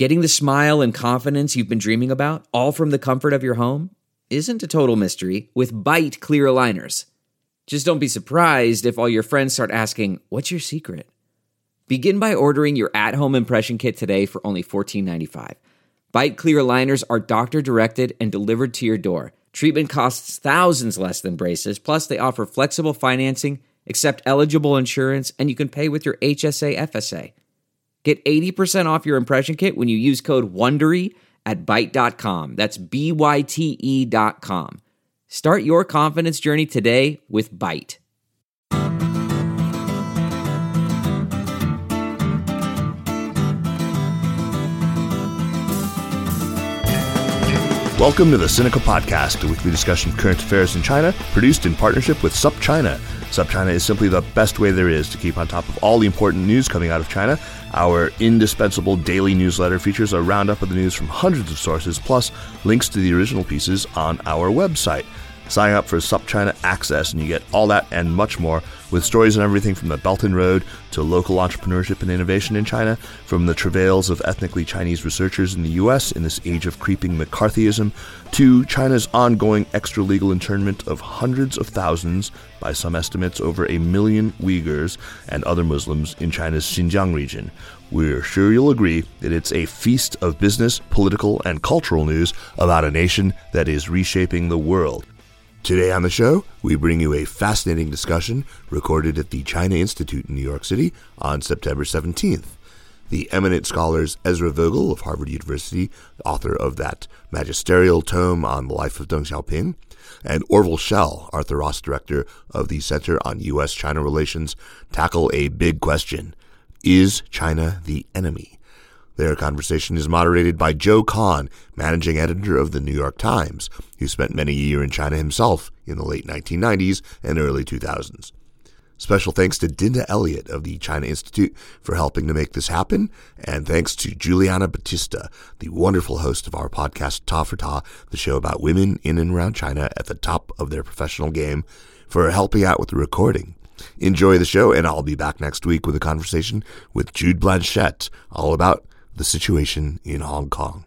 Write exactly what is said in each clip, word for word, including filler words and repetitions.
Getting the smile and confidence you've been dreaming about, all from the comfort of your home, isn't a total mystery with Byte clear aligners. Just don't be surprised if all your friends start asking, "What's your secret?" Begin by ordering your at-home impression kit today for only fourteen ninety-five. Byte clear aligners are doctor-directed and delivered to your door. Treatment costs thousands less than braces, plus they offer flexible financing, accept eligible insurance, and you can pay with your H S A F S A. Get eighty percent off your impression kit when you use code WONDERY at byte dot com. That's B Y T E dot com. Start your confidence journey today with Byte. Welcome to the Sinica Podcast, a weekly discussion of current affairs in China, produced in partnership with SupChina. SupChina is simply the best way there is to keep on top of all the important news coming out of China. Our indispensable daily newsletter features a roundup of the news from hundreds of sources, plus links to the original pieces on our website. Sign up for SupChina Access and you get all that and much more, with stories on everything from the Belt and Road to local entrepreneurship and innovation in China, from the travails of ethnically Chinese researchers in the U S in this age of creeping McCarthyism, to China's ongoing extra-legal internment of hundreds of thousands, by some estimates over a million Uyghurs and other Muslims in China's Xinjiang region. We're sure you'll agree that it's a feast of business, political, and cultural news about a nation that is reshaping the world. Today on the show, we bring you a fascinating discussion recorded at the China Institute in New York City on September seventeenth. The eminent scholars Ezra Vogel of Harvard University, author of that magisterial tome on the life of Deng Xiaoping, and Orville Schell, Arthur Ross Director of the Center on U S China Relations, tackle a big question. Is China the enemy? Their conversation is moderated by Joe Kahn, managing editor of the New York Times, who spent many a year in China himself in the late nineteen nineties and early two thousands. Special thanks to Dinda Elliott of the China Institute for helping to make this happen, and thanks to Juliana Batista, the wonderful host of our podcast Ta for Ta, the show about women in and around China at the top of their professional game, for helping out with the recording. Enjoy the show, and I'll be back next week with a conversation with Jude Blanchette, all about the situation in Hong Kong.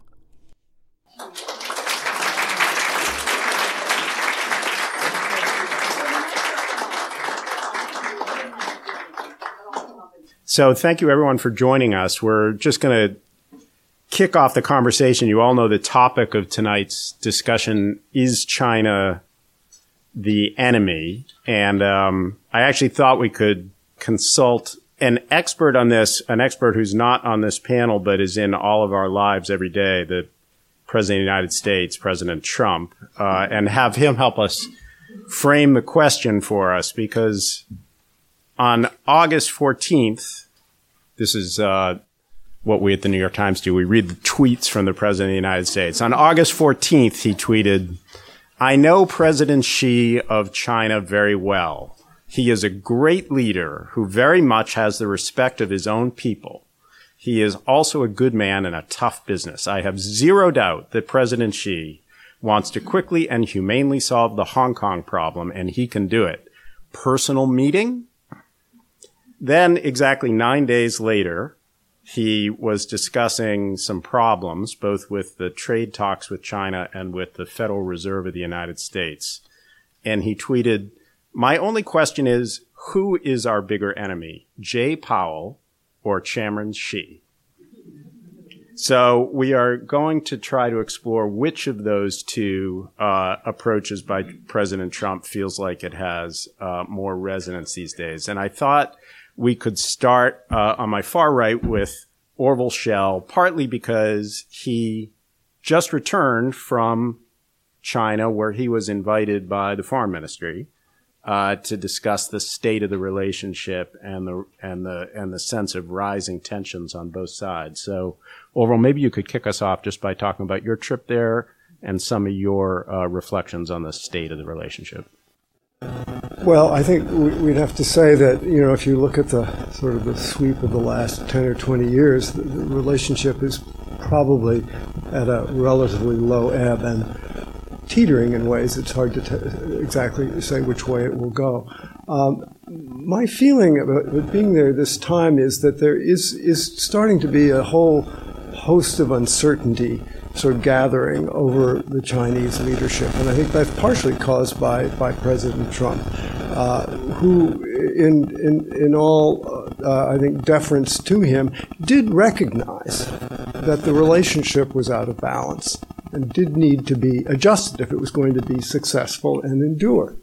So thank you, everyone, for joining us. We're just going to kick off the conversation. You all know the topic of tonight's discussion is China the enemy? And um, I actually thought we could consult an expert on this, an expert who's not on this panel but is in all of our lives every day, the President of the United States, President Trump, uh, and have him help us frame the question for us, because on August fourteenth, this is uh, what we at the New York Times do. We read the tweets from the President of the United States. On August fourteenth, he tweeted, "I know President Xi of China very well. He is a great leader who very much has the respect of his own people. He is also a good man and a tough business. I have zero doubt that President Xi wants to quickly and humanely solve the Hong Kong problem, and he can do it. Personal meeting?" Then, exactly nine days later, he was discussing some problems, both with the trade talks with China and with the Federal Reserve of the United States. And he tweeted, "My only question is, who is our bigger enemy, Jay Powell or Chairman Xi?" So we are going to try to explore which of those two uh, approaches by President Trump feels like it has uh, more resonance these days. And I thought we could start uh, on my far right with Orville Schell, partly because he just returned from China, where he was invited by the Foreign Ministry uh, to discuss the state of the relationship and the and the and the sense of rising tensions on both sides. So, Orville, maybe you could kick us off just by talking about your trip there and some of your uh, reflections on the state of the relationship. Well, I think we'd have to say that, you know, if you look at the sort of the sweep of the last ten or twenty years, the, the relationship is probably at a relatively low ebb and teetering in ways it's hard to t- exactly say which way it will go. Um, my feeling about being there this time is that there is is starting to be a whole host of uncertainty sort of gathering over the Chinese leadership. And I think that's partially caused by, by President Trump, uh, who, in, in, in all, uh, I think, deference to him, did recognize that the relationship was out of balance and did need to be adjusted if it was going to be successful and endure.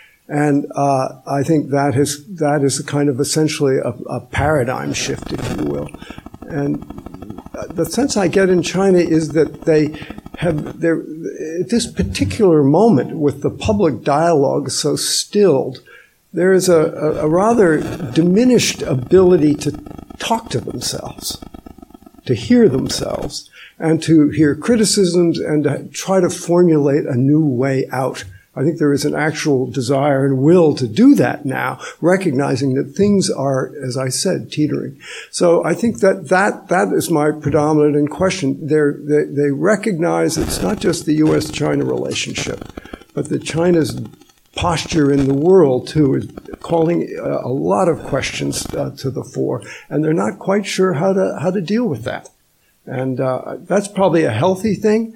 And uh, I think that is that is a kind of essentially a, a paradigm shift, if you will. And the sense I get in China is that they have their at this particular moment, with the public dialogue so stilled, there is a, a, a rather diminished ability to talk to themselves, to hear themselves, and to hear criticisms and to try to formulate a new way out. I think there is an actual desire and will to do that now, recognizing that things are, as I said, teetering. So I think that that, that is my predominant in question. They're, they they recognize it's not just the U S China relationship, but that China's posture in the world, too, is calling a, a lot of questions uh, to the fore, and they're not quite sure how to how to deal with that. And uh, that's probably a healthy thing.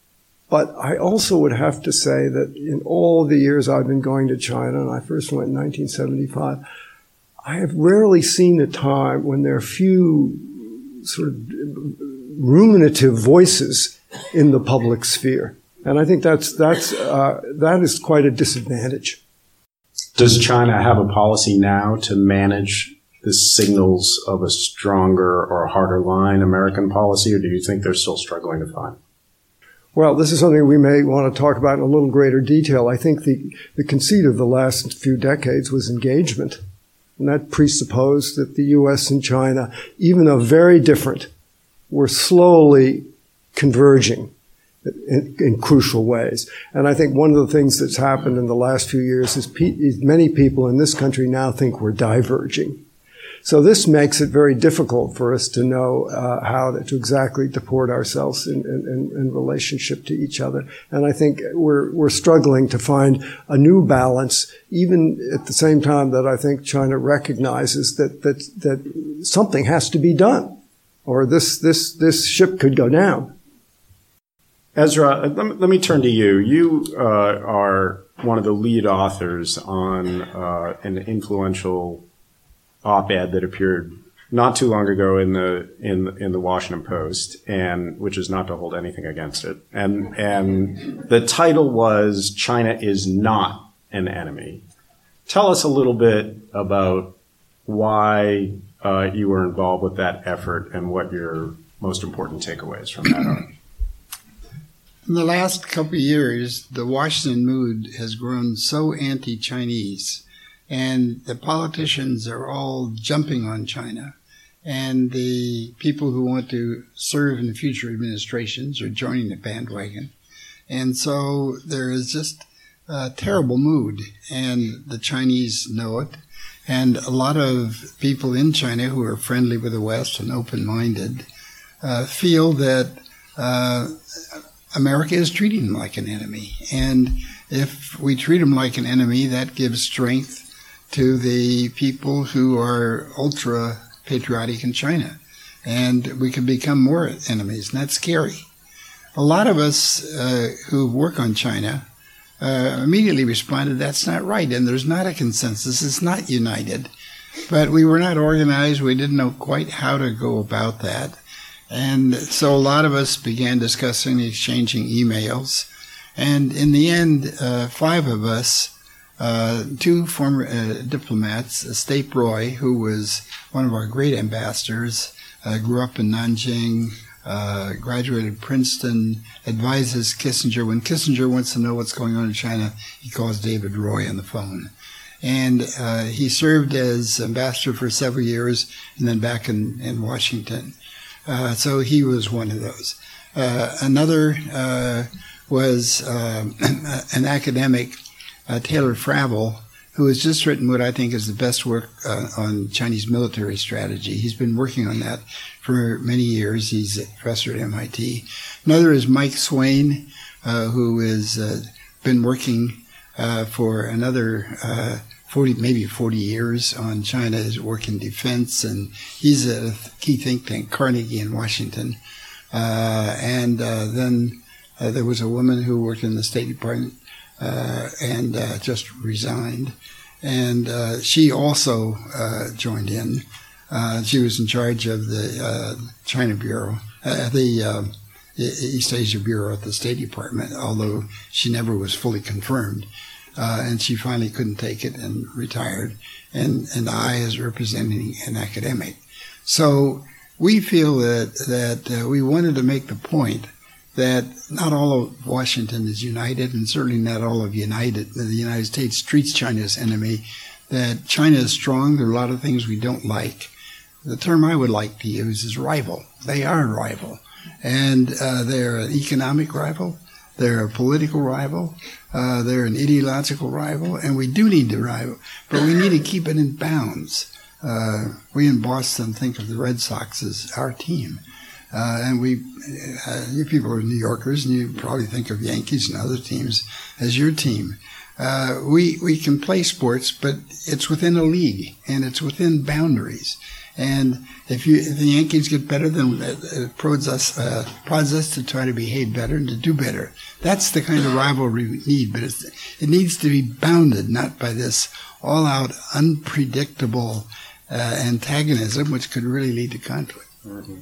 But I also would have to say that in all the years I've been going to China, and I first went in nineteen seventy-five, I have rarely seen a time when there are few sort of ruminative voices in the public sphere. And I think that's, that's, uh, that is quite a disadvantage. Does China have a policy now to manage the signals of a stronger or harder line American policy, or do you think they're still struggling to find? Well, this is something we may want to talk about in a little greater detail. I think the, the conceit of the last few decades was engagement. And that presupposed that the U S and China, even though very different, were slowly converging in, in crucial ways. And I think one of the things that's happened in the last few years is, pe- is many people in this country now think we're diverging. So this makes it very difficult for us to know uh, how to, to exactly deport ourselves in, in, in relationship to each other. And I think we're we're struggling to find a new balance, even at the same time that I think China recognizes that that that something has to be done, or this this this ship could go down. Ezra, let me, let me turn to you. You uh, are one of the lead authors on uh, an influential op-ed that appeared not too long ago in the in in the Washington Post, and which is not to hold anything against it. And and the title was "China is not an enemy." Tell us a little bit about why uh, you were involved with that effort and what your most important takeaways from that are. In the last couple of years, the Washington mood has grown so anti-Chinese. And the politicians are all jumping on China. And the people who want to serve in the future administrations are joining the bandwagon. And so there is just a terrible mood. And the Chinese know it. And a lot of people in China who are friendly with the West and open-minded uh, feel that uh, America is treating them like an enemy. And if we treat them like an enemy, that gives strength to the people who are ultra-patriotic in China. And we can become more enemies, and that's scary. A lot of us uh, who work on China uh, immediately responded, that's not right, and there's not a consensus, it's not united. But we were not organized, we didn't know quite how to go about that. And so a lot of us began discussing, exchanging emails. And in the end, uh, five of us Uh, two former uh, diplomats, uh, Stape Roy, who was one of our great ambassadors, uh, grew up in Nanjing, uh, graduated Princeton, advises Kissinger. When Kissinger wants to know what's going on in China, he calls David Roy on the phone. And uh, he served as ambassador for several years and then back in, in Washington. Uh, so he was one of those. Uh, another uh, was uh, an academic, Uh, Taylor Fravel, who has just written what I think is the best work uh, on Chinese military strategy. He's been working on that for many years. He's a professor at M I T. Another is Mike Swain, uh, who has uh, been working uh, for another uh, forty, maybe forty years on China's work in defense, and he's a key think tank, Carnegie in Washington. Uh, and uh, then uh, there was a woman who worked in the State Department uh, and uh, just resigned. And uh, she also uh, joined in. Uh, she was in charge of the uh, China Bureau, uh, the uh, East Asia Bureau at the State Department, although she never was fully confirmed. Uh, and she finally couldn't take it and retired. And, and I, as representing an academic. So we feel that, that uh, we wanted to make the point that not all of Washington is united, and certainly not all of United, the United States treats China as enemy, that China is strong. There are a lot of things we don't like. The term I would like to use is rival. They are a rival. And uh, they're an economic rival. They're a political rival. Uh, they're an ideological rival. And we do need to rival, but we need to keep it in bounds. Uh, we in Boston think of the Red Sox as our team. Uh, and we, uh, you people are New Yorkers, and you probably think of Yankees and other teams as your team. Uh, we we can play sports, but it's within a league, and it's within boundaries. And if you if the Yankees get better, then it prods us uh, prods us to try to behave better and to do better. That's the kind of rivalry we need, but it's, it needs to be bounded, not by this all-out, unpredictable uh, antagonism, which could really lead to conflict. Mm-hmm.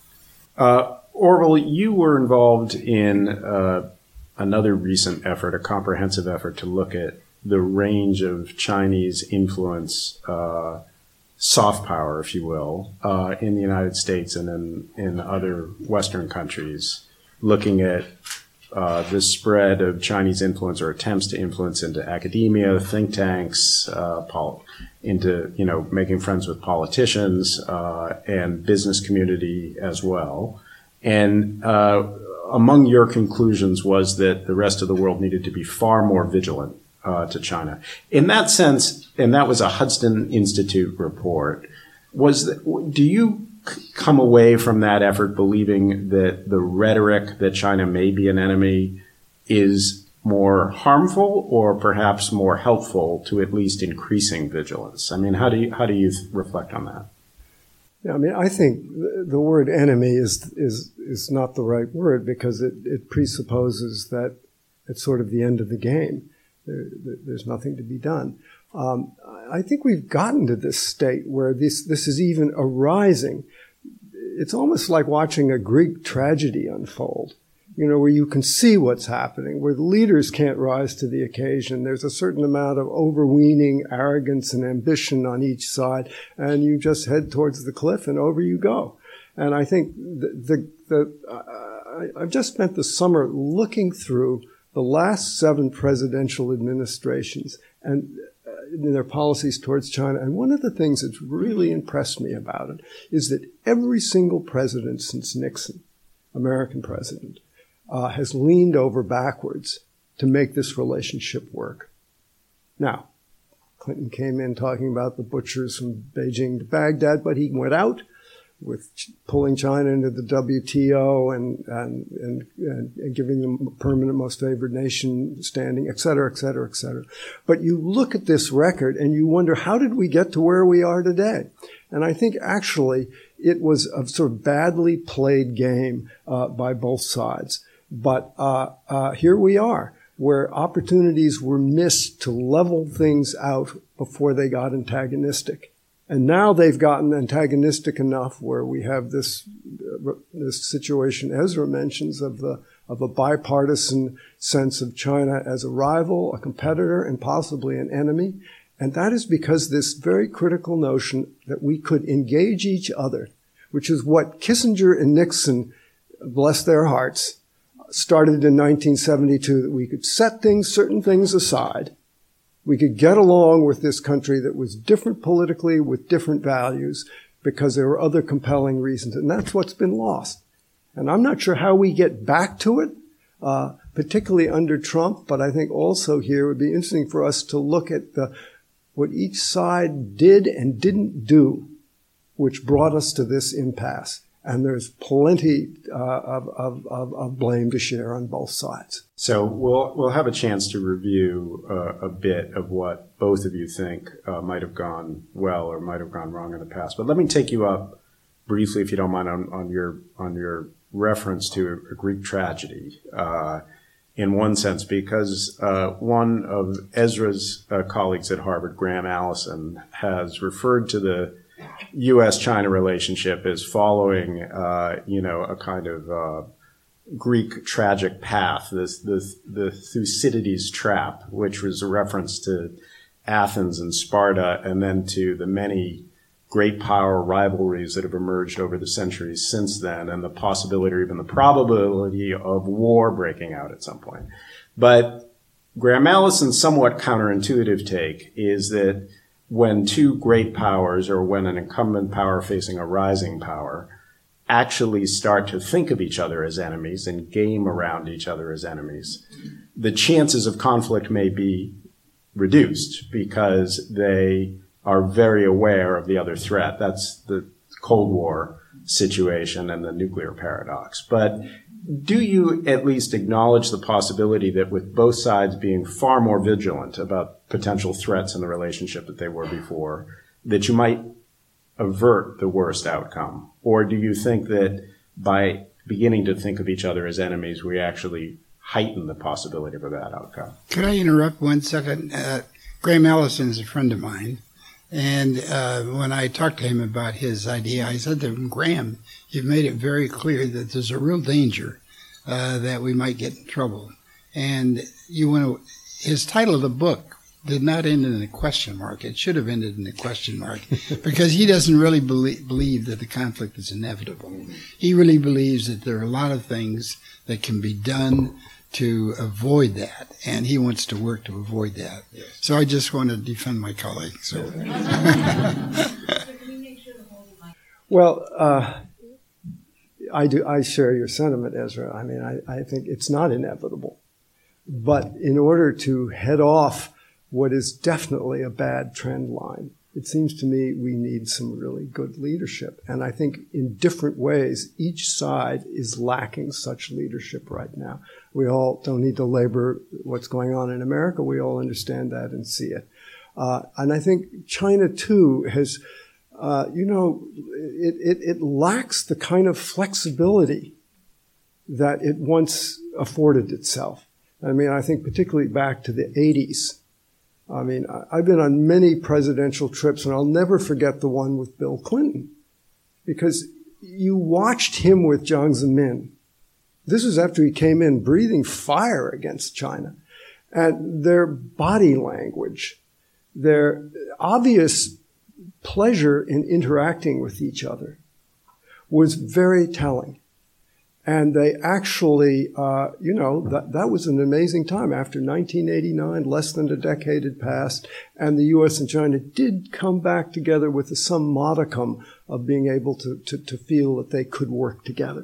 Uh, Orville, you were involved in uh, another recent effort, a comprehensive effort to look at the range of Chinese influence, uh, soft power, if you will, uh, in the United States and in, in other Western countries, looking at uh, the spread of Chinese influence or attempts to influence into academia, think tanks, uh, pol- into, you know, making friends with politicians uh, and business community as well. And uh, among your conclusions was that the rest of the world needed to be far more vigilant uh, to China. In that sense, and that was a Hudson Institute report, was that, do you c- come away from that effort believing that the rhetoric that China may be an enemy is more harmful or perhaps more helpful to at least increasing vigilance? I mean, how do you, how do you reflect on that? Yeah, I mean, I think the word enemy is is is not the right word because it, it presupposes that it's sort of the end of the game. There, there's nothing to be done. Um, I think we've gotten to this state where this this is even arising. It's almost like watching a Greek tragedy unfold, you know, where you can see what's happening, where the leaders can't rise to the occasion. There's a certain amount of overweening arrogance and ambition on each side, and you just head towards the cliff and over you go. And I think the, the, the uh, I've just spent the summer looking through the last seven presidential administrations and uh, in their policies towards China. And one of the things that's really impressed me about it is that every single president since Nixon, American president, Uh, has leaned over backwards to make this relationship work. Now, Clinton came in talking about the butchers from Beijing to Baghdad, but he went out with ch- pulling China into the W T O and, and, and, and giving them a permanent most favored nation standing, et cetera, et cetera, et cetera. But you look at this record and you wonder, how did we get to where we are today? And I think actually it was a sort of badly played game uh, by both sides. But uh, uh, here we are, where opportunities were missed to level things out before they got antagonistic. And now they've gotten antagonistic enough where we have this uh, this situation Ezra mentions of the of a bipartisan sense of China as a rival, a competitor, and possibly an enemy. And that is because this very critical notion that we could engage each other, which is what Kissinger and Nixon, bless their hearts, started in nineteen seventy-two, that we could set things, certain things aside. We could get along with this country that was different politically with different values because there were other compelling reasons. And that's what's been lost. And I'm not sure how we get back to it, uh, particularly under Trump. But I think also here it would be interesting for us to look at the, what each side did and didn't do, which brought us to this impasse. And there's plenty uh, of, of, of, of blame to share on both sides. So we'll we'll have a chance to review uh, a bit of what both of you think uh, might have gone well or might have gone wrong in the past. But let me take you up briefly, if you don't mind, on, on your on your reference to a Greek tragedy, uh, in one sense, because uh, one of Ezra's uh, colleagues at Harvard, Graham Allison, has referred to the U S China relationship as following, uh, you know, a kind of uh, Greek tragic path, this, this the Thucydides trap, which was a reference to Athens and Sparta, and then to the many great power rivalries that have emerged over the centuries since then, and the possibility or even the probability of war breaking out at some point. But Graham Allison's somewhat counterintuitive take is that when two great powers, or when an incumbent power facing a rising power, actually start to think of each other as enemies and game around each other as enemies, the chances of conflict may be reduced because they are very aware of the other threat. That's the Cold War situation and the nuclear paradox. But do you at least acknowledge the possibility that with both sides being far more vigilant about potential threats in the relationship that they were before, that you might avert the worst outcome? Or do you think that by beginning to think of each other as enemies, we actually heighten the possibility of a bad outcome? Could I interrupt one second? Uh, Graham Allison is a friend of mine. And uh, when I talked to him about his idea, I said to him, Graham, you've made it very clear that there's a real danger uh, that we might get in trouble. And you want to, his title of the book did not end in a question mark. It should have ended in a question mark because he doesn't really believe, believe that the conflict is inevitable. He really believes that there are a lot of things that can be done to avoid that, and he wants to work to avoid that. Yes. So I just want to defend my colleague. So, well, uh, I do. I share your sentiment, Ezra. I mean, I, I think it's not inevitable, but in order to head off what is definitely a bad trend line, it seems to me we need some really good leadership. And I think in different ways, each side is lacking such leadership right now. We all don't need to labor what's going on in America. We all understand that and see it. Uh, and I think China, too, has, uh, you know, it, it, it lacks the kind of flexibility that it once afforded itself. I mean, I think particularly back to the eighties. I mean, I've been on many presidential trips, and I'll never forget the one with Bill Clinton, because you watched him with Jiang Zemin. This was after he came in breathing fire against China. And their body language, their obvious pleasure in interacting with each other was very telling. And they actually, uh, you know, that, that was an amazing time. After nineteen eighty-nine, less than a decade had passed, and the U S and China did come back together with some modicum of being able to, to, to feel that they could work together.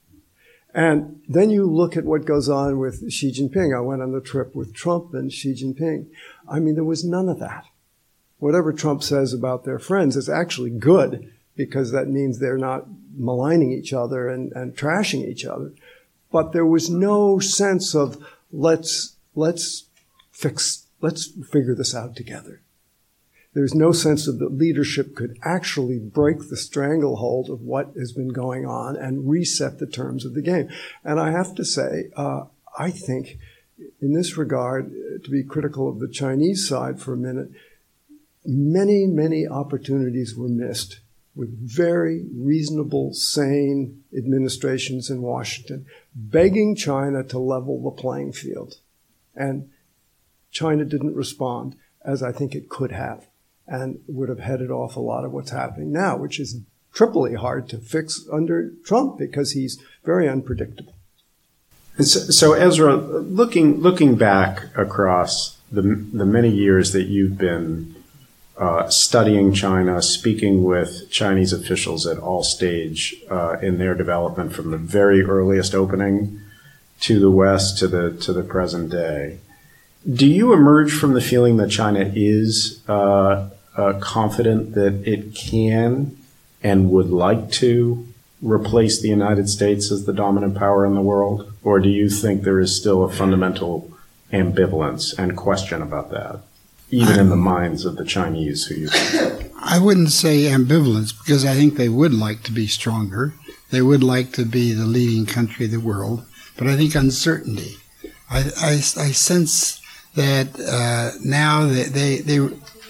And then you look at what goes on with Xi Jinping. I went on the trip with Trump and Xi Jinping. I mean, there was none of that. Whatever Trump says about their friends is actually good, because that means they're not maligning each other and, and trashing each other. But there was no sense of let's, let's fix, let's figure this out together. There's no sense of that leadership could actually break the stranglehold of what has been going on and reset the terms of the game. And I have to say, uh, I think in this regard, to be critical of the Chinese side for a minute, many, many opportunities were missed with very reasonable, sane administrations in Washington, begging China to level the playing field. And China didn't respond, as I think it could have, and would have headed off a lot of what's happening now, which is triply hard to fix under Trump because he's very unpredictable. So, so Ezra, looking looking back across the the many years that you've been Uh, studying China, speaking with Chinese officials at all stage uh, in their development, from the very earliest opening to the West to the to the present day. Do you emerge from the feeling that China is uh, uh, confident that it can and would like to replace the United States as the dominant power in the world? Or do you think there is still a fundamental ambivalence and question about that, even in the minds of the Chinese who you think? I wouldn't say ambivalence, because I think they would like to be stronger. They would like to be the leading country of the world, but I think uncertainty. I, I, I sense that uh, now they, they, they,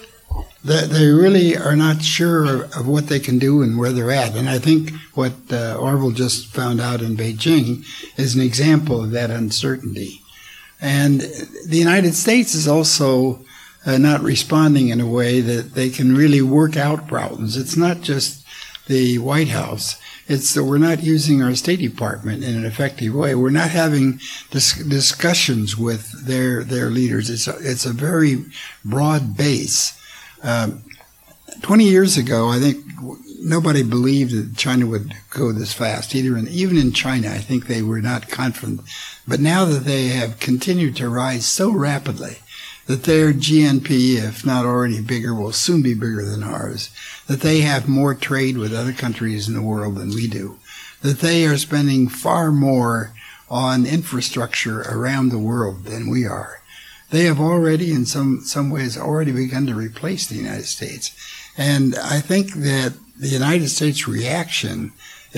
they really are not sure of what they can do and where they're at. And I think what uh, Orville just found out in Beijing is an example of that uncertainty. And the United States is also uh, not responding in a way that they can really work out problems. It's not just the White House. It's that we're not using our State Department in an effective way. We're not having dis- discussions with their their leaders. It's a, it's a very broad base. Um, Twenty years ago, I think nobody believed that China would go this fast. Either in, even in China, I think they were not confident. But now that they have continued to rise so rapidly, that their G N P, if not already bigger, will soon be bigger than ours, that they have more trade with other countries in the world than we do, that they are spending far more on infrastructure around the world than we are. They have already, in some, some ways, already begun to replace the United States. And I think that the United States reaction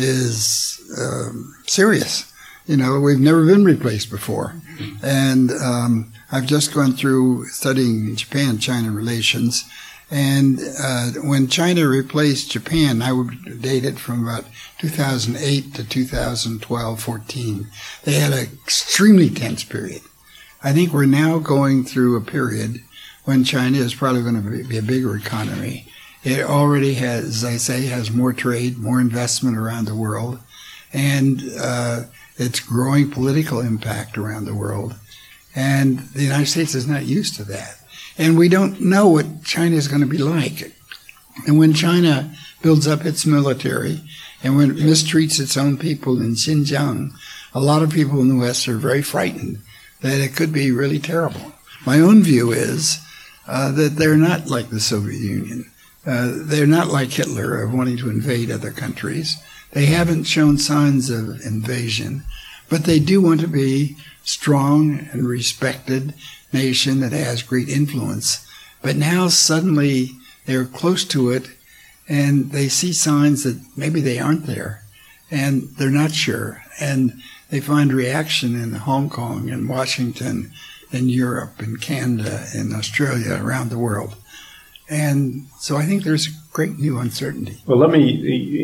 is um, serious. You know, we've never been replaced before. And um, I've just gone through studying Japan-China relations. And uh, when China replaced Japan, I would date it from about two thousand eight to two thousand twelve, fourteen. They had an extremely tense period. I think we're now going through a period when China is probably going to be a bigger economy. It already has, as I say, has more trade, more investment around the world, and uh, it's growing political impact around the world. And the United States is not used to that. And we don't know what China is going to be like. And when China builds up its military and when it mistreats its own people in Xinjiang, a lot of people in the West are very frightened that it could be really terrible. My own view is uh, that they're not like the Soviet Union. Uh, they're not like Hitler of wanting to invade other countries. They haven't shown signs of invasion, but they do want to be strong and respected nation that has great influence. But now suddenly they're close to it and they see signs that maybe they aren't there and they're not sure. And they find reaction in Hong Kong and Washington and Europe and Canada and Australia, around the world. And so I think there's great new uncertainty. Well, let me,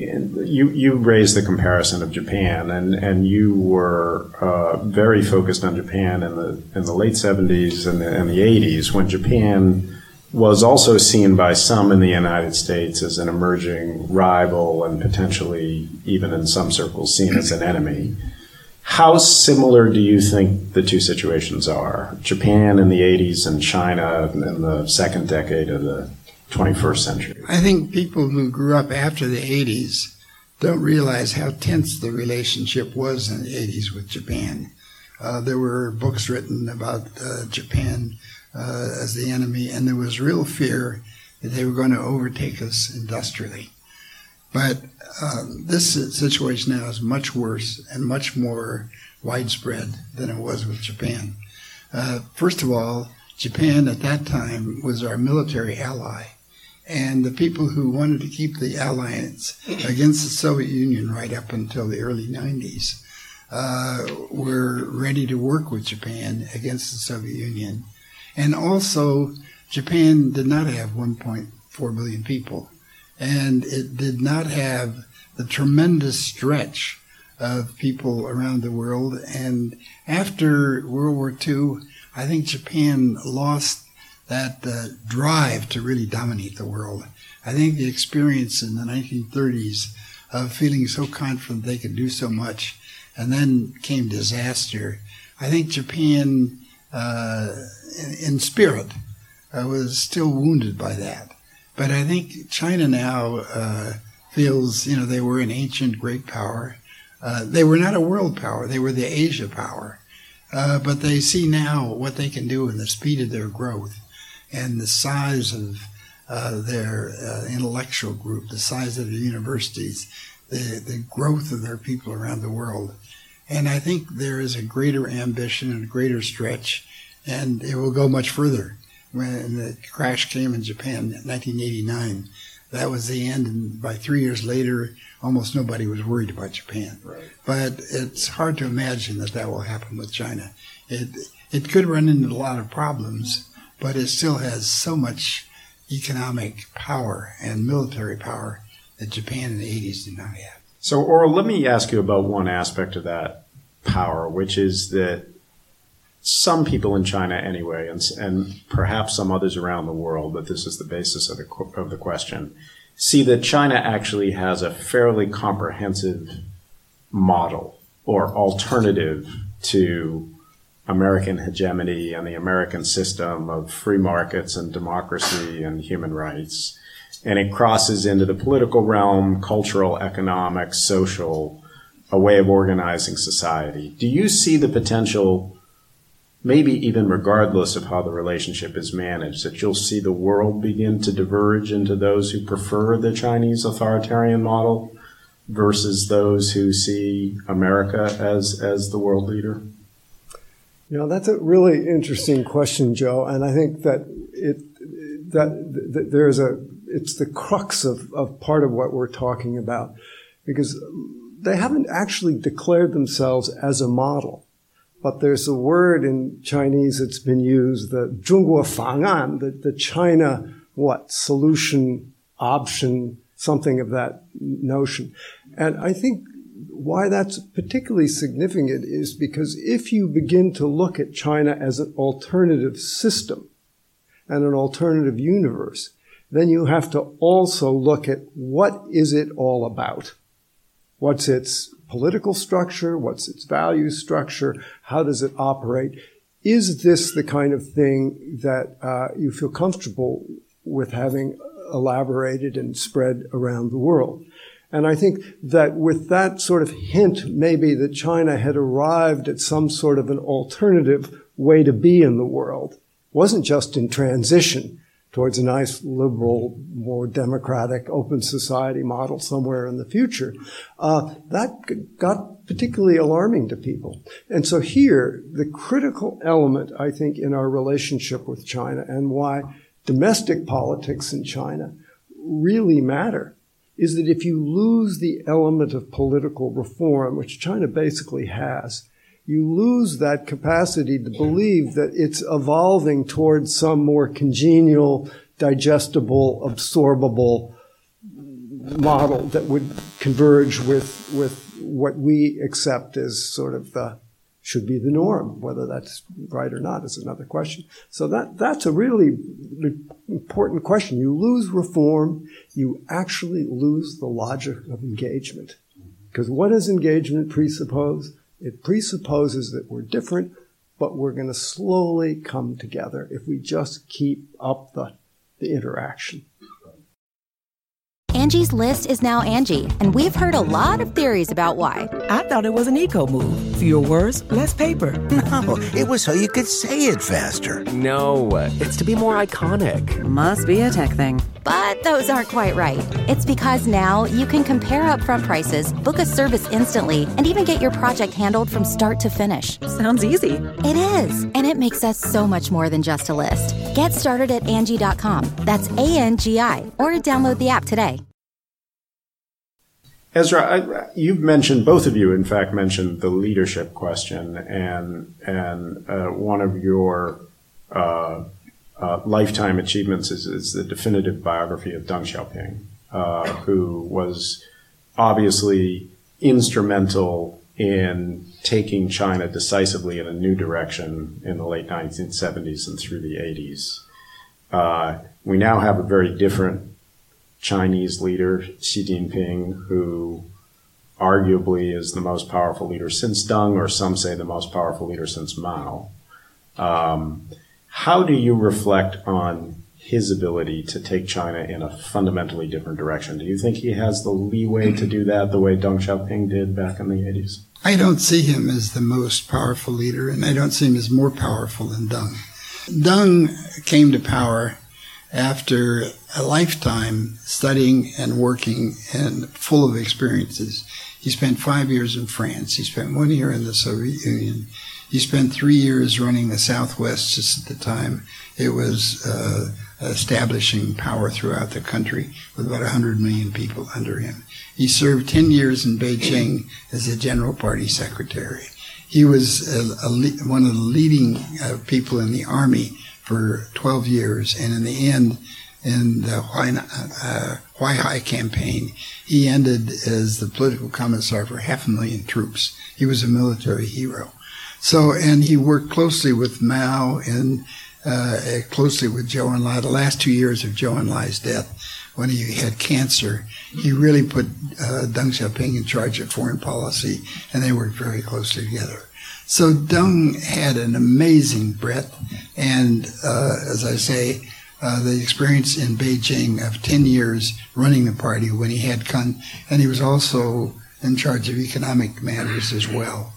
you you raised the comparison of Japan, and, and you were uh, very focused on Japan in the in the late seventies and the, and the eighties, when Japan was also seen by some in the United States as an emerging rival and potentially even in some circles seen as an enemy. How similar do you think the two situations are? Japan in the eighties and China in the second decade of the twenty-first century? I think people who grew up after the eighties don't realize how tense the relationship was in the eighties with Japan. Uh, there were books written about uh, Japan uh, as the enemy, and there was real fear that they were going to overtake us industrially. But uh, this situation now is much worse and much more widespread than it was with Japan. Uh, first of all, Japan at that time was our military ally. And the people who wanted to keep the alliance against the Soviet Union right up until the early nineties uh, were ready to work with Japan against the Soviet Union. And also, Japan did not have one point four billion people. And it did not have the tremendous stretch of people around the world. And after World War Two, I think Japan lost that uh, drive to really dominate the world. I think the experience in the nineteen thirties of feeling so confident they could do so much, and then came disaster. I think Japan, uh, in, in spirit, uh, was still wounded by that. But I think China now uh, feels, you know, they were an ancient great power. Uh, they were not a world power. They were the Asia power. Uh, but they see now what they can do and the speed of their growth and the size of uh, their uh, intellectual group, the size of their universities, the, the growth of their people around the world. And I think there is a greater ambition and a greater stretch, and it will go much further. When the crash came in Japan in nineteen eighty-nine, that was the end. And by three years later, almost nobody was worried about Japan. Right. But it's hard to imagine that that will happen with China. It it could run into a lot of problems, but it still has so much economic power and military power that Japan in the eighties did not have. So, Oral, let me ask you about one aspect of that power, which is that some people in China anyway, and, and perhaps some others around the world, but this is the basis of the, of the question, see that China actually has a fairly comprehensive model or alternative to American hegemony and the American system of free markets and democracy and human rights. And it crosses into the political realm, cultural, economic, social, a way of organizing society. Do you see the potential, maybe even regardless of how the relationship is managed, that you'll see the world begin to diverge into those who prefer the Chinese authoritarian model versus those who see America as, as the world leader? You know, that's a really interesting question, Joe, and I think that it that, that there's a it's the crux of, of part of what we're talking about, because they haven't actually declared themselves as a model. But there's a word in Chinese that's been used, the 中国方案, the, the China, what, solution, option, something of that notion. And I think why that's particularly significant is because if you begin to look at China as an alternative system and an alternative universe, then you have to also look at what is it all about? What's its political structure? What's its value structure? How does it operate? Is this the kind of thing that uh, you feel comfortable with having elaborated and spread around the world? And I think that with that sort of hint, maybe that China had arrived at some sort of an alternative way to be in the world, it wasn't just in transition towards a nice, liberal, more democratic, open society model somewhere in the future, uh, that got particularly alarming to people. And so here, the critical element, I think, in our relationship with China and why domestic politics in China really matter is that if you lose the element of political reform, which China basically has, you lose that capacity to believe that it's evolving towards some more congenial, digestible, absorbable model that would converge with, with what we accept as sort of the, should be the norm. Whether that's right or not is another question. So that, that's a really important question. You lose reform, you actually lose the logic of engagement. Because what does engagement presuppose? It presupposes that we're different, but we're going to slowly come together if we just keep up the, the interaction. Angie's List is now Angie, and we've heard a lot of theories about why. I thought it was an eco move. Fewer words, less paper. No, it was so you could say it faster. No, it's to be more iconic. Must be a tech thing. But those aren't quite right. It's because now you can compare upfront prices, book a service instantly, and even get your project handled from start to finish. Sounds easy. It is, and it makes us so much more than just a list. Get started at Angie dot com. That's A N G I, or download the app today. Ezra, I, you've mentioned, both of you, in fact, mentioned the leadership question, and and uh, one of your uh, uh, lifetime achievements is, is the definitive biography of Deng Xiaoping, uh, who was obviously instrumental in taking China decisively in a new direction in the late nineteen seventies and through the eighties. Uh, we now have a very different Chinese leader, Xi Jinping, who arguably is the most powerful leader since Deng, or some say the most powerful leader since Mao. Um, how do you reflect on his ability to take China in a fundamentally different direction? Do you think he has the leeway to do that the way Deng Xiaoping did back in the eighties? I don't see him as the most powerful leader, and I don't see him as more powerful than Deng. Deng came to power after a lifetime studying and working and full of experiences. He spent five years in France. He spent one year in the Soviet Union. He spent three years running the Southwest just at the time it was uh, establishing power throughout the country with about one hundred million people under him. He served ten years in Beijing as a General Party Secretary. He was a, a, one of the leading uh, people in the army for twelve years, and in the end, in the uh, Huaihai campaign, he ended as the political commissar for half a million troops. He was a military hero. So, and he worked closely with Mao and uh, closely with Zhou Enlai. The last two years of Zhou Enlai's death, when he had cancer, he really put uh, Deng Xiaoping in charge of foreign policy, and they worked very closely together. So Deng had an amazing breadth, and uh, as I say, uh, the experience in Beijing of ten years running the party when he had con, and he was also in charge of economic matters as well.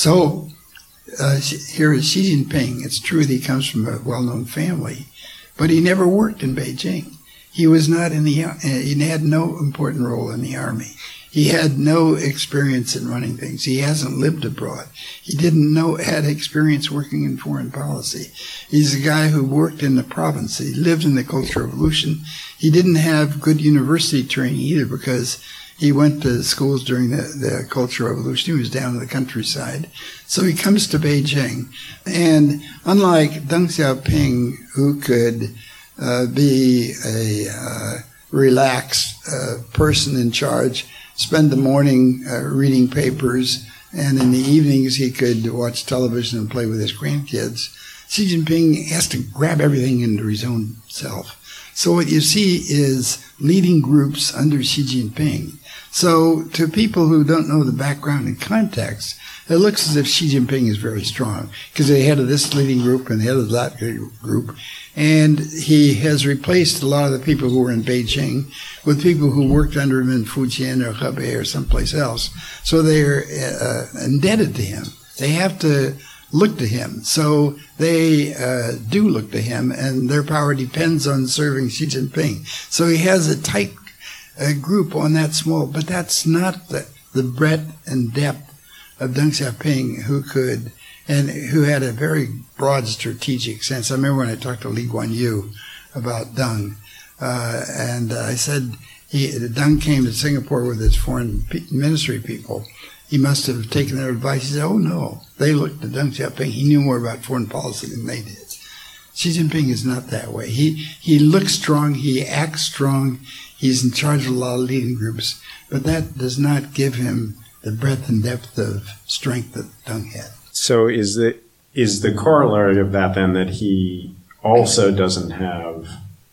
So uh, here is Xi Jinping. It's true that he comes from a well-known family, but he never worked in Beijing. He was not in the, uh, he had no important role in the army. He had no experience in running things. He hasn't lived abroad. He didn't know, had experience working in foreign policy. He's a guy who worked in the province. He lived in the Cultural Revolution. He didn't have good university training either because he went to schools during the, the Cultural Revolution. He was down in the countryside. So he comes to Beijing. And unlike Deng Xiaoping, who could uh, be a uh, relaxed uh, person in charge, spend the morning uh, reading papers, and in the evenings he could watch television and play with his grandkids, Xi Jinping has to grab everything into his own self. So what you see is leading groups under Xi Jinping. So to people who don't know the background and context, it looks as if Xi Jinping is very strong because the head of this leading group and the head of that group. And he has replaced a lot of the people who were in Beijing with people who worked under him in Fujian or Hebei or someplace else. So they're uh, indebted to him. They have to look to him. So they uh, do look to him, and their power depends on serving Xi Jinping. So he has a tight uh, group on that small, but that's not the, the breadth and depth of Deng Xiaoping, who could, and who had a very broad strategic sense. I remember when I talked to Lee Kuan Yew about Deng, uh, and uh, I said, he, Deng came to Singapore with his foreign ministry people. He must have taken their advice. He said, oh no, they looked at Deng Xiaoping. He knew more about foreign policy than they did. Xi Jinping is not that way. He, he looks strong, he acts strong, he's in charge of a lot of leading groups, but that does not give him the breadth and depth of strength that Deng had. So is the is the corollary of that then that he also doesn't have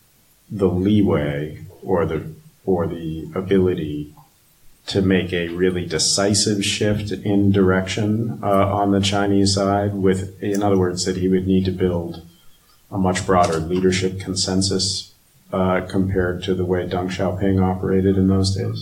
the leeway or the or the ability to make a really decisive shift in direction uh, on the Chinese side? With, in other words, that he would need to build a much broader leadership consensus uh, compared to the way Deng Xiaoping operated in those days?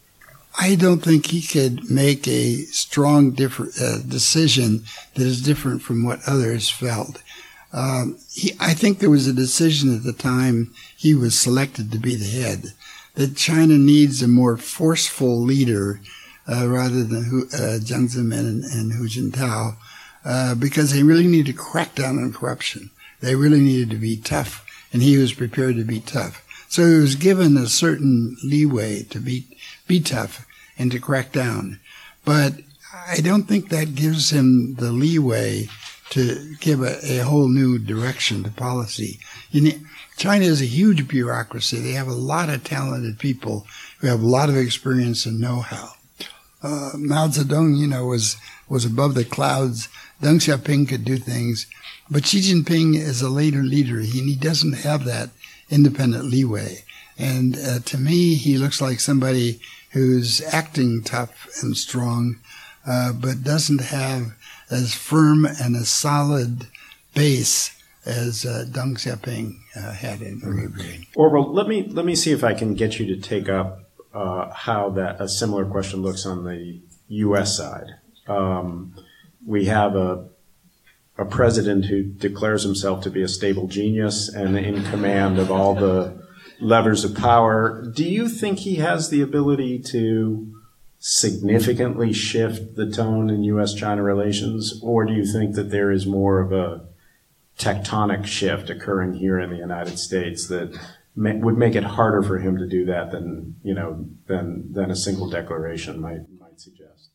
I don't think he could make a strong different, uh, decision that is different from what others felt. Um, he, I think there was a decision at the time he was selected to be the head that China needs a more forceful leader uh, rather than Hu, uh, Jiang Zemin and, and Hu Jintao uh, because they really need to crack down on corruption. They really needed to be tough, and he was prepared to be tough. So he was given a certain leeway to be be tough and to crack down. But I don't think that gives him the leeway to give a, a whole new direction to policy. You know, China is a huge bureaucracy. They have a lot of talented people who have a lot of experience and know-how. Uh, Mao Zedong, you know, was, was above the clouds. Deng Xiaoping could do things. But Xi Jinping is a later leader. He, he doesn't have that independent leeway. And uh, to me, he looks like somebody who's acting tough and strong, uh, but doesn't have as firm and a solid base as uh, Deng Xiaoping uh, had in early period. Orville, let me let me see if I can get you to take up uh, how that a similar question looks on the U S side. Um, we have a a president who declares himself to be a stable genius and in command of all the levers of power. Do you think he has the ability to significantly shift the tone in U S China relations? Or do you think that there is more of a tectonic shift occurring here in the United States that may, would make it harder for him to do that than, you know, than, than a single declaration might, might suggest?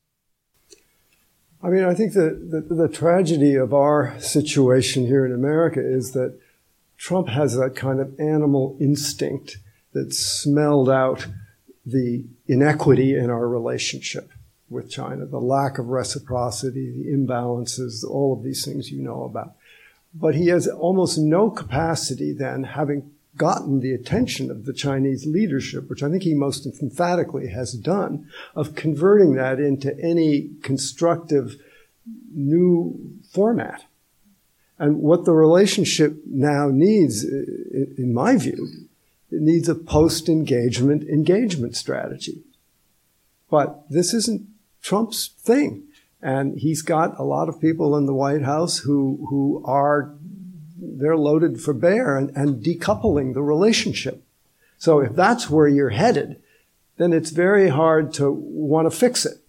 I mean, I think that the, the tragedy of our situation here in America is that Trump has that kind of animal instinct that smelled out the inequity in our relationship with China, the lack of reciprocity, the imbalances, all of these things you know about. But he has almost no capacity then, having gotten the attention of the Chinese leadership, which I think he most emphatically has done, of converting that into any constructive new format. And what the relationship now needs, in my view, it needs a post-engagement engagement strategy. But this isn't Trump's thing. And he's got a lot of people in the White House who, who are, they're loaded for bear and, and decoupling the relationship. So if that's where you're headed, then it's very hard to want to fix it.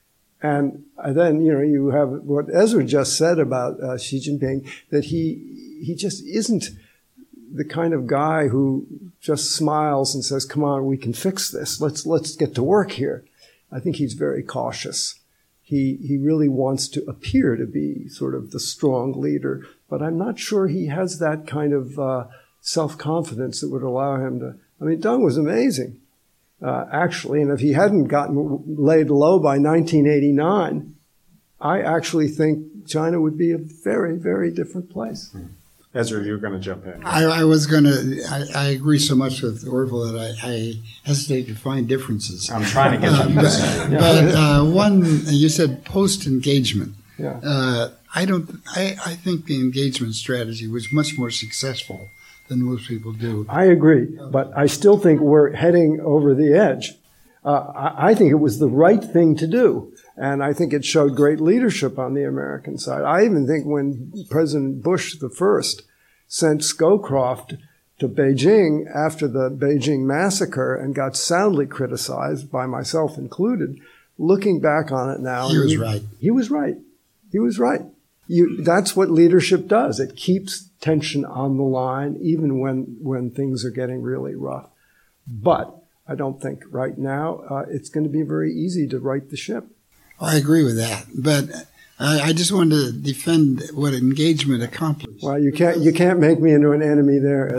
And then, you know, you have what Ezra just said about uh, Xi Jinping, that he, he just isn't the kind of guy who just smiles and says, come on, we can fix this. Let's, let's get to work here. I think he's very cautious. He, he really wants to appear to be sort of the strong leader, but I'm not sure he has that kind of uh, self-confidence that would allow him to. I mean, Deng was amazing, uh, actually, and if he hadn't gotten laid low by nineteen eighty-nine, I actually think China would be a very, very different place. Ezra, you're going to jump in. I, I was going to, I, I agree so much with Orville that I, I hesitate to find differences. I'm trying to get you uh, to But, but uh, one, you said post-engagement. Yeah. Uh, I don't, I, I think the engagement strategy was much more successful than most people do. I agree, but I still think we're heading over the edge. Uh, I, I think it was the right thing to do. And I think it showed great leadership on the American side. I even think when President Bush the first sent Scowcroft to Beijing after the Beijing massacre and got soundly criticized, by myself included, looking back on it now. He was right. He was right. He was right. You, that's what leadership does. It keeps tension on the line, even when, when things are getting really rough. But I don't think right now uh, it's going to be very easy to right the ship. I agree with that, but I, I just wanted to defend what engagement accomplished. Well, you can't you can't make me into an enemy there.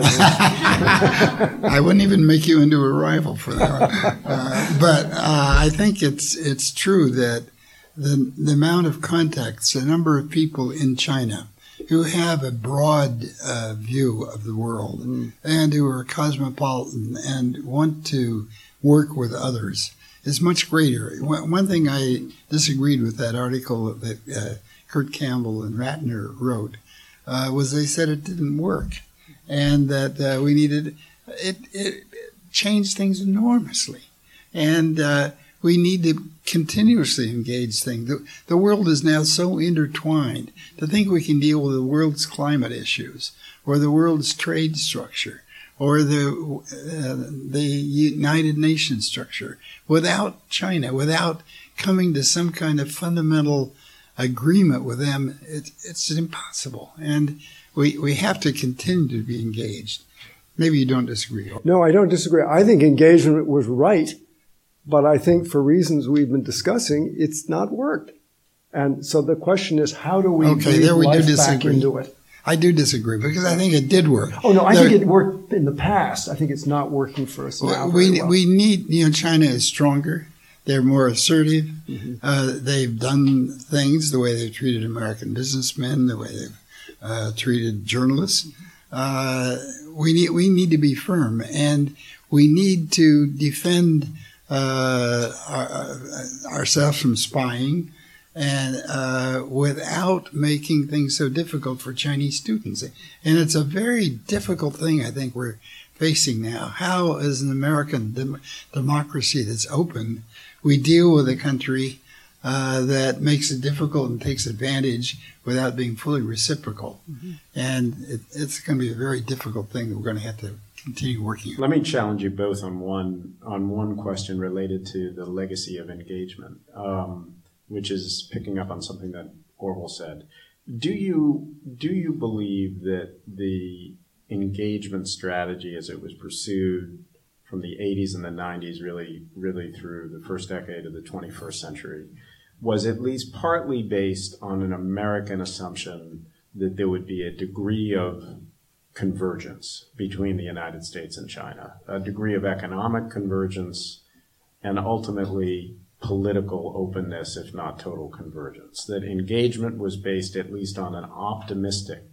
I wouldn't even make you into a rival for that. Uh, but uh, I think it's it's true that the the amount of contacts, the number of people in China who have a broad uh, view of the world mm. and who are cosmopolitan and want to work with others is much greater. One thing I disagreed with that article that uh, Kurt Campbell and Ratner wrote uh, was they said it didn't work, and that uh, we needed it. It changed things enormously, and uh, we need to continuously engage things. The, the world is now so intertwined. To think we can deal with the world's climate issues or the world's trade structure or the uh, the United Nations structure without China, without coming to some kind of fundamental agreement with them, it, it's impossible. And we we have to continue to be engaged. Maybe you don't disagree. No, I don't disagree. I think engagement was right, but I think for reasons we've been discussing, it's not worked. And so the question is, how do we okay, breathe there we life do back disagree. into it? I do disagree because I think it did work. Oh no, I there, think it worked in the past. I think it's not working for us now. We well. we need, you know, China is stronger. They're more assertive. Mm-hmm. Uh, they've done things the way they've treated American businessmen, the way they've uh, treated journalists. Uh, we need we need to be firm, and we need to defend uh, our, ourselves from spying, and uh, without making things so difficult for Chinese students. And it's a very difficult thing, I think, we're facing now. How, as an American dem- democracy that's open, we deal with a country uh, that makes it difficult and takes advantage without being fully reciprocal. Mm-hmm. And it, it's going to be a very difficult thing that we're going to have to continue working. Let me challenge you both on one on one question related to the legacy of engagement, um, which is picking up on something that Orville said. Do you do you believe that the engagement strategy as it was pursued from the eighties and the nineties, really really through the first decade of the twenty-first century, was at least partly based on an American assumption that there would be a degree of convergence between the United States and China, a degree of economic convergence, and ultimately political openness, if not total convergence, that engagement was based at least on an optimistic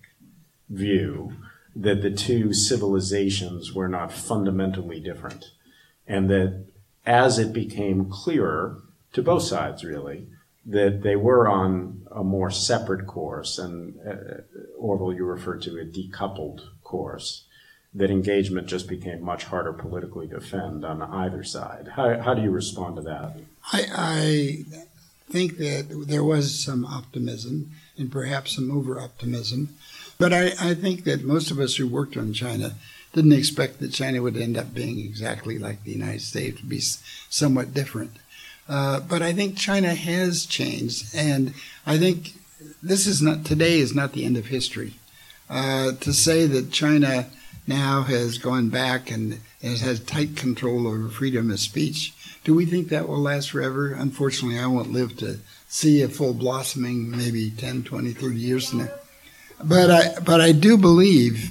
view that the two civilizations were not fundamentally different, and that as it became clearer to both sides, really, that they were on a more separate course, and uh, Orville, you referred to a decoupled course, that engagement just became much harder politically to defend on either side. How, how do you respond to that? I, I think that there was some optimism and perhaps some over-optimism, but I, I think that most of us who worked on China didn't expect that China would end up being exactly like the United States, would be somewhat different. Uh, but I think China has changed, and I think this is not, today is not the end of history. Uh, to say that China now has gone back and has had tight control over freedom of speech, do we think that will last forever? Unfortunately, I won't live to see a full blossoming maybe ten, twenty, thirty years from now. But I, but I do believe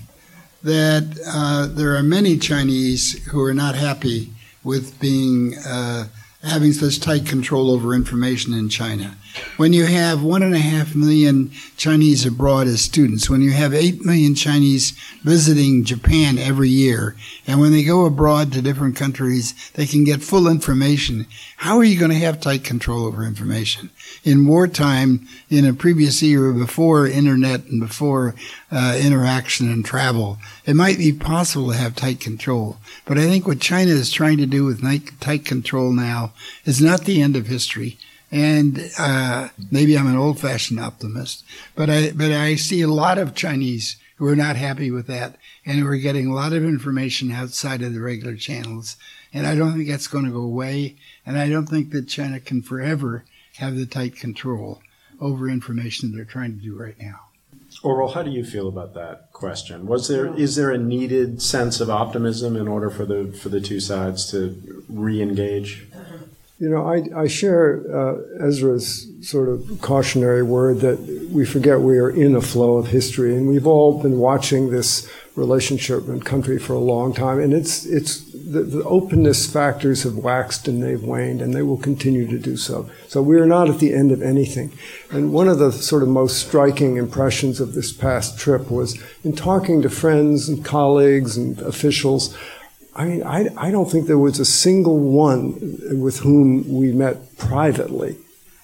that uh, there are many Chinese who are not happy with being uh, having such tight control over information in China. When you have one and a half million Chinese abroad as students, when you have eight million Chinese visiting Japan every year, and when they go abroad to different countries, they can get full information, how are you going to have tight control over information? In wartime, in a previous era before internet and before uh, interaction and travel, it might be possible to have tight control. But I think what China is trying to do with tight control now is not the end of history. And uh, maybe I'm an old-fashioned optimist, but I but I see a lot of Chinese who are not happy with that and who are getting a lot of information outside of the regular channels. And I don't think that's going to go away. And I don't think that China can forever have the tight control over information they're trying to do right now. Orville, how do you feel about that question? Was there is there a needed sense of optimism in order for the for the two sides to re-engage? You know, I, I share uh, Ezra's sort of cautionary word that we forget we are in a flow of history, and we've all been watching this relationship and country for a long time, and it's it's the, the openness factors have waxed and they've waned, and they will continue to do so. So we are not at the end of anything. And one of the sort of most striking impressions of this past trip was in talking to friends and colleagues and officials. I mean, I, I don't think there was a single one with whom we met privately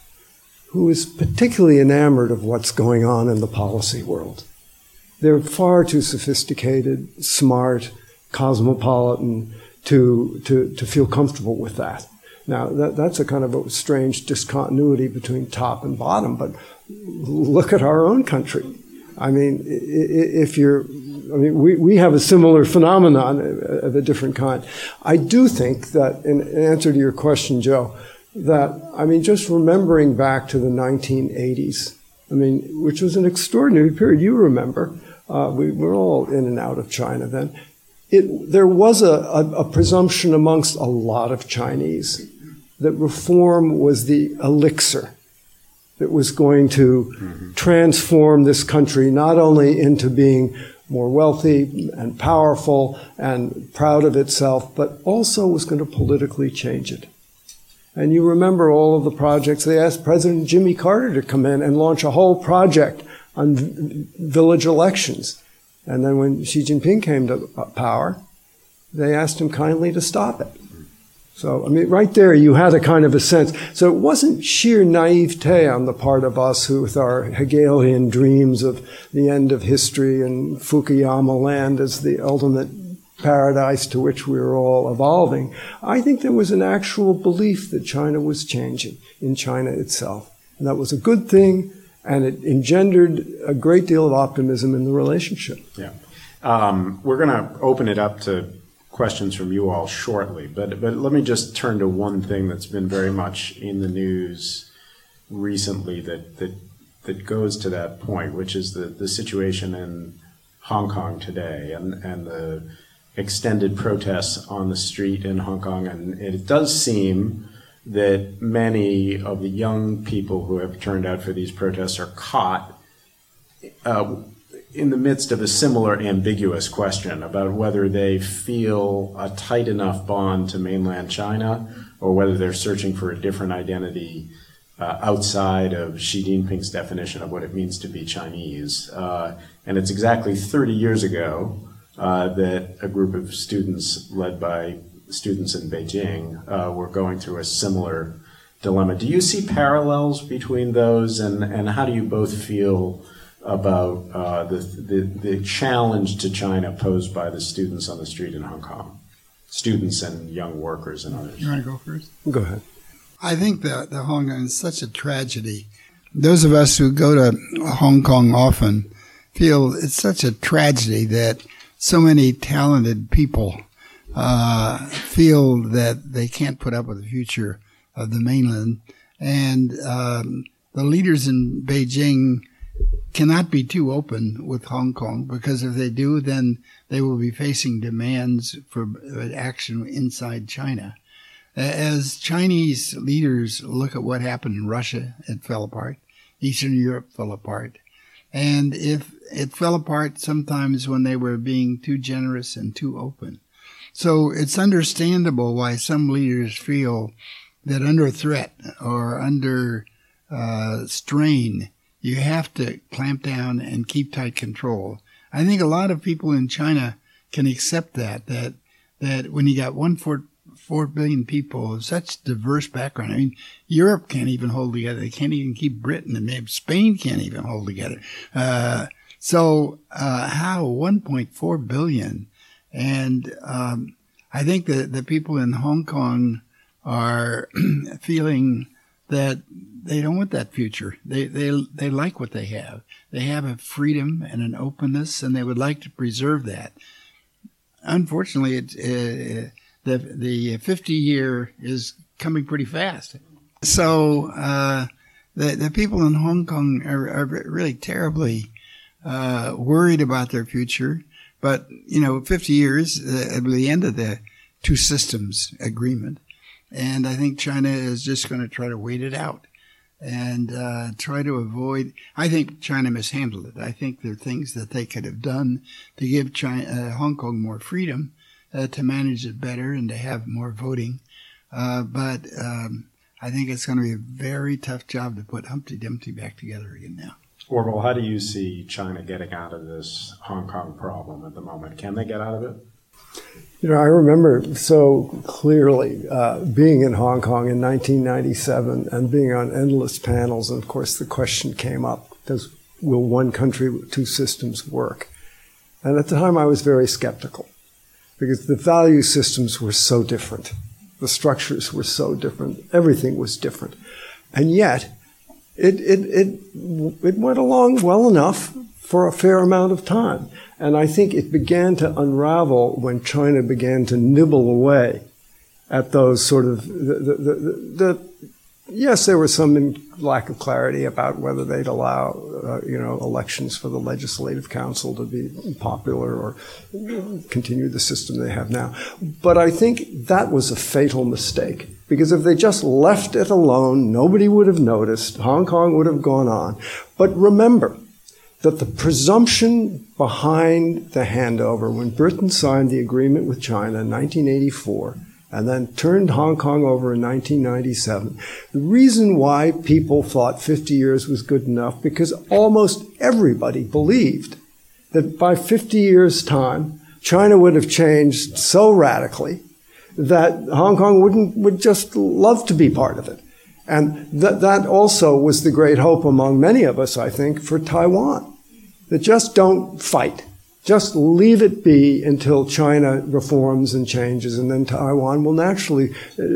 who is particularly enamored of what's going on in the policy world. They're far too sophisticated, smart, cosmopolitan to to, to feel comfortable with that. Now, that, that's a kind of a strange discontinuity between top and bottom, but look at our own country. I mean, if you're I mean, we, we have a similar phenomenon of a different kind. I do think that, in answer to your question, Joe, that, I mean, just remembering back to the nineteen eighties, I mean, which was an extraordinary period. You remember, uh, we were all in and out of China then. It, there was a, a, a presumption amongst a lot of Chinese that reform was the elixir that was going to mm-hmm. transform this country not only into being more wealthy and powerful and proud of itself, but also was going to politically change it. And you remember all of the projects. They asked President Jimmy Carter to come in and launch a whole project on v- village elections. And then when Xi Jinping came to power, they asked him kindly to stop it. So, I mean, right there you had a kind of a sense. So it wasn't sheer naivete on the part of us who, with our Hegelian dreams of the end of history and Fukuyama land as the ultimate paradise to which we were all evolving. I think there was an actual belief that China was changing in China itself. And that was a good thing, and it engendered a great deal of optimism in the relationship. Yeah. Um, we're going to open it up to questions from you all shortly, but but let me just turn to one thing that's been very much in the news recently that that that goes to that point, which is the, the situation in Hong Kong today and, and the extended protests on the street in Hong Kong. And it does seem that many of the young people who have turned out for these protests are caught uh, in the midst of a similar ambiguous question about whether they feel a tight enough bond to mainland China or whether they're searching for a different identity uh, outside of Xi Jinping's definition of what it means to be Chinese. Uh, and it's exactly thirty years ago uh, that a group of students led by students in Beijing uh, were going through a similar dilemma. Do you see parallels between those, and, and how do you both feel about uh, the, the the challenge to China posed by the students on the street in Hong Kong, students and young workers and others? You want to go first? Go ahead. I think that the Hong Kong is such a tragedy. Those of us who go to Hong Kong often feel it's such a tragedy that so many talented people uh, feel that they can't put up with the future of the mainland. And um, the leaders in Beijing cannot be too open with Hong Kong, because if they do, then they will be facing demands for action inside China. As Chinese leaders look at what happened in Russia, it fell apart. Eastern Europe fell apart. And if it fell apart sometimes when they were being too generous and too open. So it's understandable why some leaders feel that under threat or under uh, strain, you have to clamp down and keep tight control. I think a lot of people in China can accept that, that, that when you got one four, four billion people of such diverse background, I mean, Europe can't even hold together. They can't even keep Britain, and maybe Spain can't even hold together. Uh, so, uh, how one point four billion? And, um, I think that the people in Hong Kong are feeling that they don't want that future. They they they like what they have. They have a freedom and an openness, and they would like to preserve that. Unfortunately, it, uh, the the fifty year is coming pretty fast. So uh, the the people in Hong Kong are, are really terribly uh, worried about their future. But you know, fifty years uh, at the end of the two systems agreement, and I think China is just going to try to wait it out. And uh, try to avoid. I think China mishandled it. I think there are things that they could have done to give China, uh, Hong Kong more freedom uh, to manage it better and to have more voting. Uh, but um, I think it's going to be a very tough job to put Humpty Dumpty back together again now. Orville, how do you see China getting out of this Hong Kong problem at the moment? Can they get out of it? You know, I remember so clearly uh, being in Hong Kong in nineteen ninety-seven and being on endless panels. And of course, the question came up, does, will one country with two systems work? And at the time, I was very skeptical because the value systems were so different. The structures were so different. Everything was different. And yet, it, it, it, it went along well enough for a fair amount of time. And I think it began to unravel when China began to nibble away at those sort of, the, the, the, the yes, there was some lack of clarity about whether they'd allow, uh, you know, elections for the Legislative Council to be popular or continue the system they have now. But I think that was a fatal mistake, because if they just left it alone, nobody would have noticed. Hong Kong would have gone on. But remember that the presumption behind the handover, when Britain signed the agreement with China in nineteen eighty-four and then turned Hong Kong over in nineteen ninety-seven, the reason why people thought fifty years was good enough, because almost everybody believed that by fifty years' time, China would have changed so radically that Hong Kong wouldn't, would just love to be part of it. And that, that also was the great hope among many of us, I think, for Taiwan. That just don't fight. Just leave it be until China reforms and changes, and then Taiwan will naturally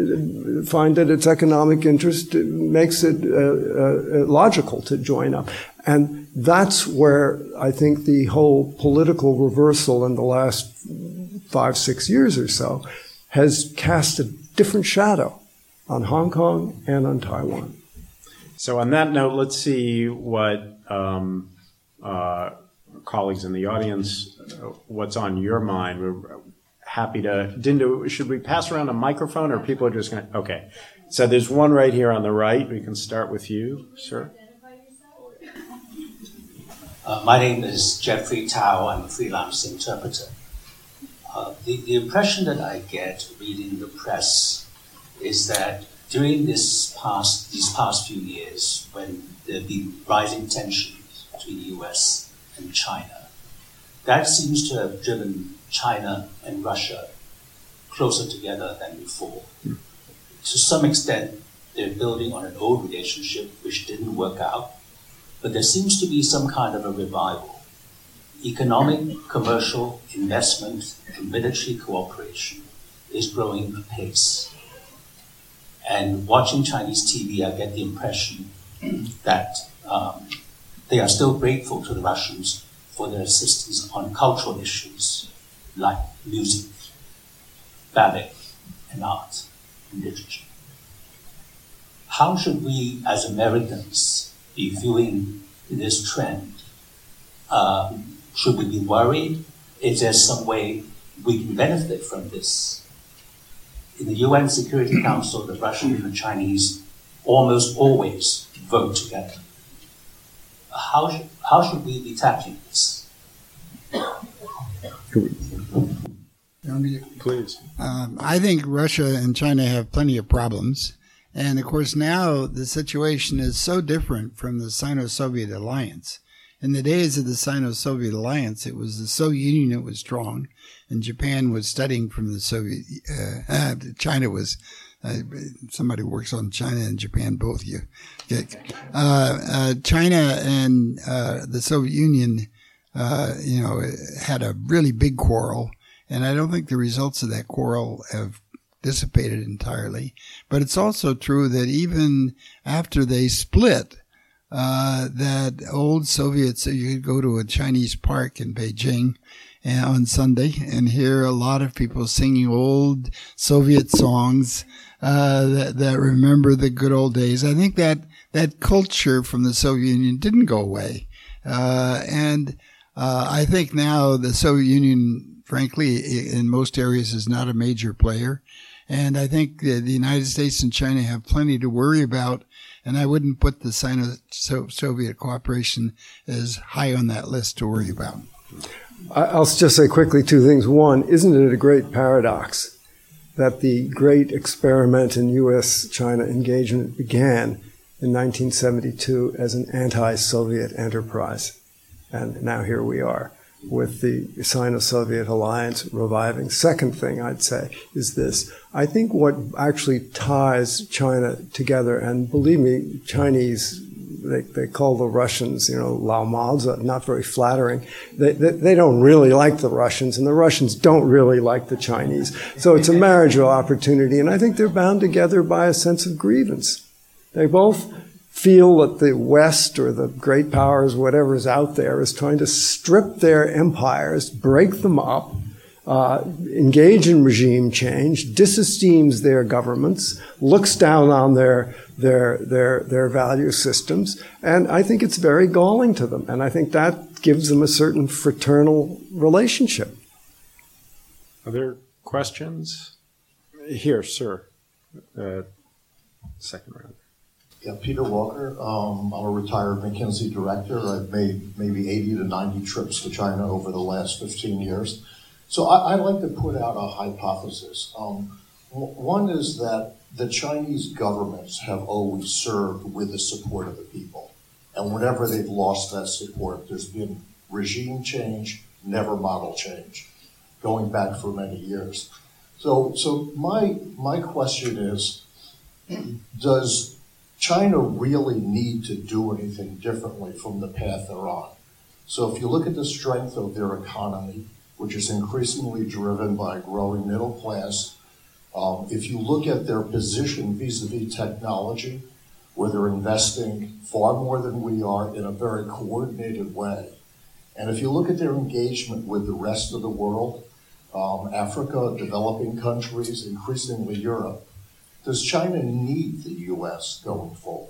uh, find that its economic interest makes it uh, uh, logical to join up. And that's where I think the whole political reversal in the last five, six years or so has cast a different shadow on Hong Kong and on Taiwan. So on that note, let's see what um, uh, colleagues in the audience, uh, what's on your mind. We're happy to, Dindo, should we pass around a microphone or people are just going to, okay. So there's one right here on the right. We can start with you, sir. Uh, my name is Jeffrey Tao. I'm a freelance interpreter. Uh, the, the impression that I get reading the press is that during this past, these past few years, when there have been rising tensions between the U S and China, that seems to have driven China and Russia closer together than before. Mm. To some extent, they're building on an old relationship which didn't work out, but there seems to be some kind of a revival. Economic, commercial, investment, and military cooperation is growing apace. And watching Chinese T V, I get the impression that um, they are still grateful to the Russians for their assistance on cultural issues like music, ballet, and art and literature. How should we, as Americans, be viewing this trend? Um, should we be worried? Is there some way we can benefit from this? In the U N Security Council, the Russians and the Chinese almost always vote together. How, sh- how should we be tackling this? Please. Um, I think Russia and China have plenty of problems. And of course, now the situation is so different from the Sino-Soviet alliance. In the days of the Sino-Soviet alliance, it was the Soviet Union that was strong, and Japan was studying from the Soviet. Uh, China was. Uh, somebody works on China and Japan, both you. Uh, uh, China and uh, the Soviet Union, uh, you know, had a really big quarrel, and I don't think the results of that quarrel have dissipated entirely. But it's also true that even after they split, Uh, that old Soviets, you could go to a Chinese park in Beijing uh, on Sunday and hear a lot of people singing old Soviet songs uh, that, that remember the good old days. I think that that culture from the Soviet Union didn't go away. Uh, and uh, I think now the Soviet Union, frankly, in most areas is not a major player. And I think the United States and China have plenty to worry about. And I wouldn't put the Sino-Soviet cooperation as high on that list to worry about. I'll just say quickly two things. One, isn't it a great paradox that the great experiment in U S China engagement began in nineteen seventy-two as an anti-Soviet enterprise? And now here we are with the Sino-Soviet alliance reviving. Second thing I'd say is this. I think what actually ties China together, and believe me, Chinese, they, they call the Russians, you know, Lao Maozi, not very flattering. They, they, they don't really like the Russians, and the Russians don't really like the Chinese. So it's a marriage of opportunity, and I think they're bound together by a sense of grievance. They both feel that the West or the great powers, whatever is out there, is trying to strip their empires, break them up, uh, engage in regime change, disesteems their governments, looks down on their their their their value systems, and I think it's very galling to them. And I think that gives them a certain fraternal relationship. Other questions? Here, sir. Uh, second round. Yeah, Peter Walker. Um, I'm a retired McKinsey director. I've made maybe eighty to ninety trips to China over the last fifteen years. So I, I'd like to put out a hypothesis. Um, w- one is that the Chinese governments have always served with the support of the people. And whenever they've lost that support, there's been regime change, never model change, going back for many years. So, so my my question is, does China really need to do anything differently from the path they're on? So if you look at the strength of their economy, which is increasingly driven by a growing middle class, um, if you look at their position vis-a-vis technology, where they're investing far more than we are in a very coordinated way. And if you look at their engagement with the rest of the world, um, Africa, developing countries, increasingly Europe, does China need the U S going forward?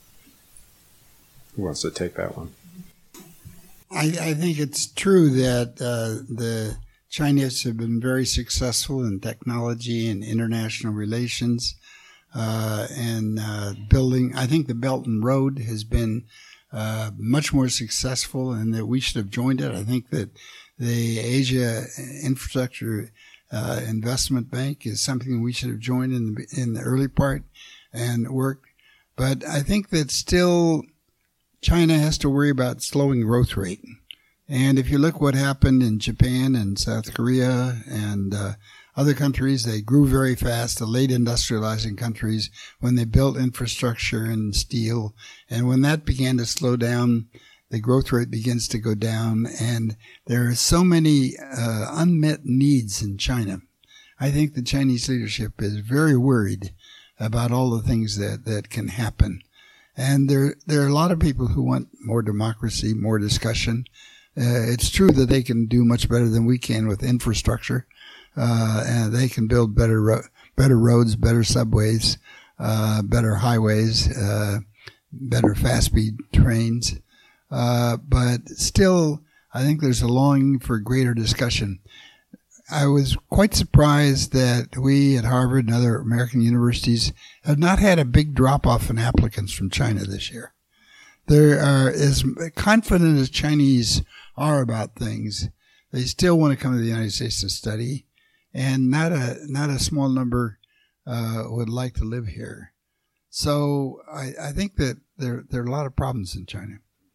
Who wants to take that one? I, I think it's true that uh, the Chinese have been very successful in technology and international relations uh, and uh, building. I think the Belt and Road has been uh, much more successful, and that we should have joined it. I think that the Asia Infrastructure uh, Investment Bank is something we should have joined in the, in the early part and worked. But I think that still China has to worry about slowing growth rate. And if you look what happened in Japan and South Korea and uh, other countries, they grew very fast, the late industrializing countries, when they built infrastructure and steel. And when that began to slow down, the growth rate begins to go down. And there are so many uh, unmet needs in China. I think the Chinese leadership is very worried about all the things that, that can happen. And there, there are a lot of people who want more democracy, more discussion. Uh, it's true that they can do much better than we can with infrastructure. Uh, and they can build better, ro- better roads, better subways, uh, better highways, uh, better fast-speed trains. Uh, but still, I think there's a longing for greater discussion. I was quite surprised that we at Harvard and other American universities have not had a big drop-off in applicants from China this year. There are, as confident as Chinese are about things, they still want to come to the United States to study, and not a not a small number uh, would like to live here. So I, I think that there there are a lot of problems in China.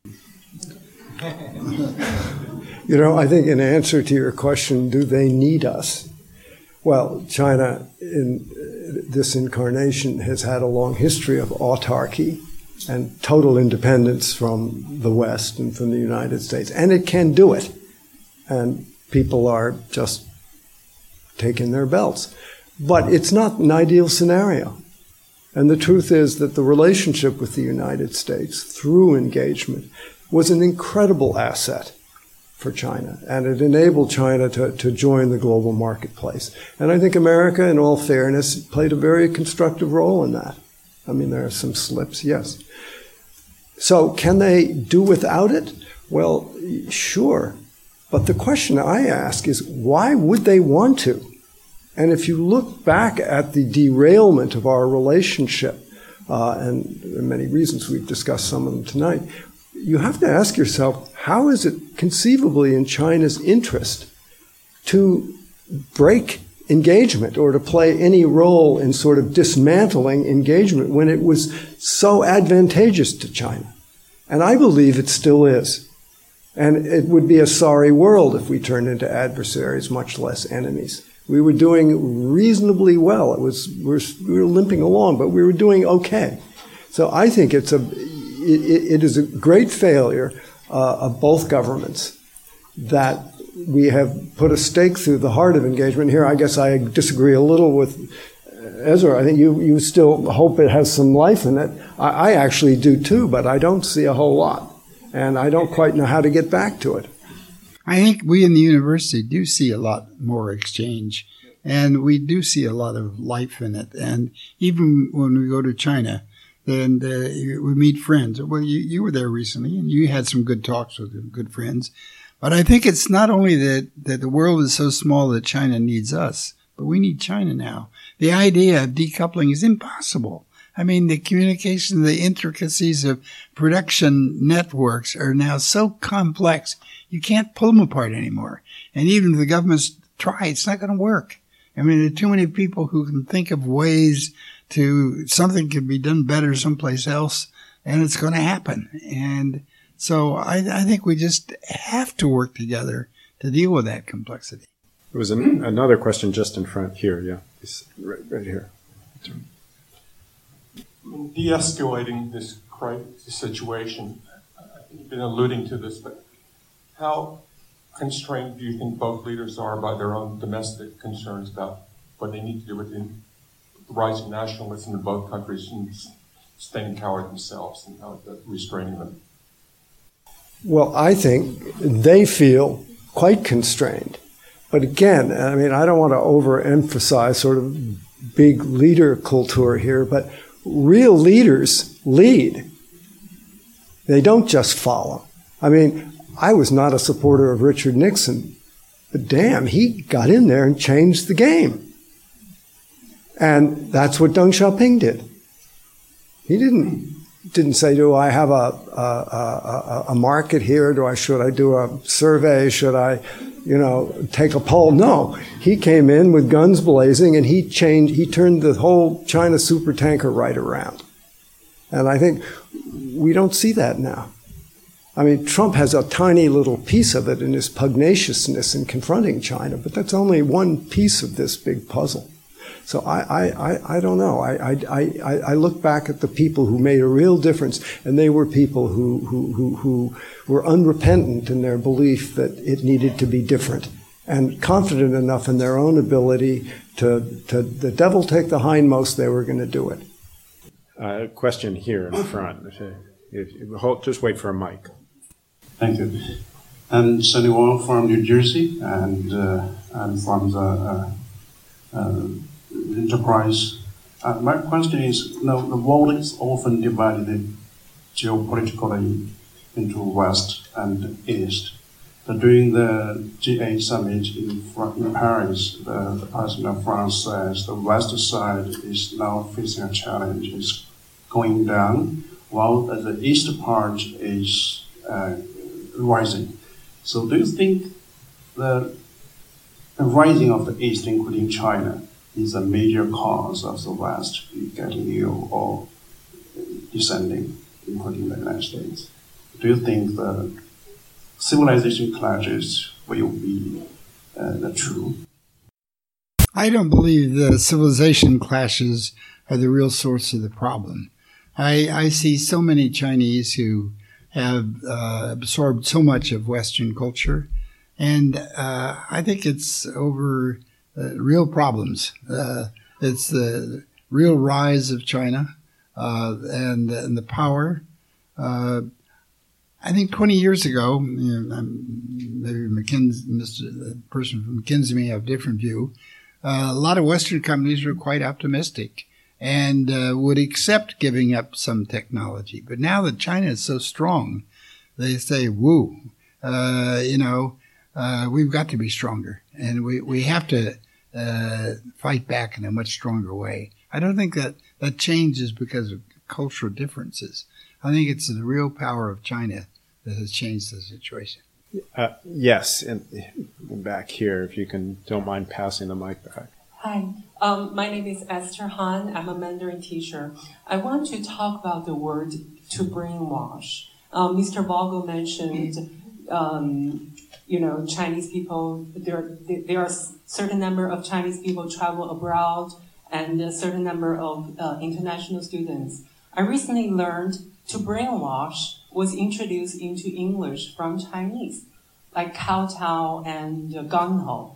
You know, I think in answer to your question, do they need us? Well, China in this incarnation has had a long history of autarky and total independence from the West and from the United States, and it can do it. And people are just taking their belts. But it's not an ideal scenario. And the truth is that the relationship with the United States through engagement was an incredible asset for China, and it enabled China to, to join the global marketplace. And I think America, in all fairness, played a very constructive role in that. I mean, there are some slips, yes. So can they do without it? Well, sure. But the question I ask is, why would they want to? And if you look back at the derailment of our relationship, uh, and there are many reasons, we've discussed some of them tonight, you have to ask yourself, how is it conceivably in China's interest to break engagement or to play any role in sort of dismantling engagement when it was so advantageous to China? And I believe it still is. And it would be a sorry world if we turned into adversaries, much less enemies. We were doing reasonably well. It was we're, we were limping along, but we were doing okay. So I think it's a it, it is a great failure uh, of both governments that we have put a stake through the heart of engagement. Here, I guess I disagree a little with Ezra. I think you, you still hope it has some life in it. I, I actually do too, but I don't see a whole lot. And I don't quite know how to get back to it. I think we in the university do see a lot more exchange, and we do see a lot of life in it. And even when we go to China, and uh, we meet friends. Well, you, you were there recently, and you had some good talks with good friends. But I think it's not only that, that the world is so small that China needs us, but we need China now. The idea of decoupling is impossible. I mean, the communication, the intricacies of production networks are now so complex, you can't pull them apart anymore. And even if the governments try, it's not going to work. I mean, there are too many people who can think of ways to something could be done better someplace else, and it's going to happen. And so I, I think we just have to work together to deal with that complexity. There was an, another question just in front here. Yeah, it's right, right here. De-escalating this crisis situation, you've been alluding to this, but how constrained do you think both leaders are by their own domestic concerns about what they need to do with the rising nationalism in both countries? And staying coward themselves and how that restraining them? Well, I think they feel quite constrained. But again, I mean, I don't want to overemphasize sort of big leader culture here, but real leaders lead. They don't just follow. I mean, I was not a supporter of Richard Nixon, but damn, he got in there and changed the game. And that's what Deng Xiaoping did. He didn't didn't say, do I have a, a, a, a market here? Do I, should I do a survey? Should I, you know, take a poll? No. He came in with guns blazing and he changed, he turned the whole China supertanker right around. And I think we don't see that now. I mean, Trump has a tiny little piece of it in his pugnaciousness in confronting China, but that's only one piece of this big puzzle. So I, I, I don't know. I, I, I, I look back at the people who made a real difference, and they were people who, who, who, who were unrepentant in their belief that it needed to be different, and confident enough in their own ability to, to the devil take the hindmost, they were going to do it. Uh, question here in front. If, if, hold, just wait for a mic. Thank you. I'm Sunny Wong from New Jersey, and uh, I'm from the uh, uh, Enterprise. Uh, my question is, you know, the world is often divided geopolitically into West and East. But during the G eight summit in, in Paris, the, the president of France says the West side is now facing a challenge, is going down, while the East part is uh, rising. So do you think the, the rising of the East, including China, is a major cause of the West getting ill or descending, including the United States? Do you think the civilization clashes will be uh, the true? I don't believe the civilization clashes are the real source of the problem. I, I see so many Chinese who have uh, absorbed so much of Western culture, and uh, I think it's over uh, real problems. Uh, it's the real rise of China uh, and, and the power. Uh, I think twenty years ago, you know, maybe McKinsey, Mister the person from McKinsey may have a different view. Uh, a lot of Western companies were quite optimistic and uh, would accept giving up some technology. But now that China is so strong, they say, woo, uh, you know, uh, we've got to be stronger. And we, we have to uh, fight back in a much stronger way. I don't think that that change is because of cultural differences. I think it's the real power of China that has changed the situation. Uh, yes, and back here, if you can, don't mind passing the mic back. Hi, um, my name is Esther Han. I'm a Mandarin teacher. I want to talk about the word to brainwash. Um, Mister Vogel mentioned, um, you know, Chinese people, there, there are a certain number of Chinese people travel abroad and a certain number of uh, international students. I recently learned to brainwash was introduced into English from Chinese, like kowtow and uh, gung-ho.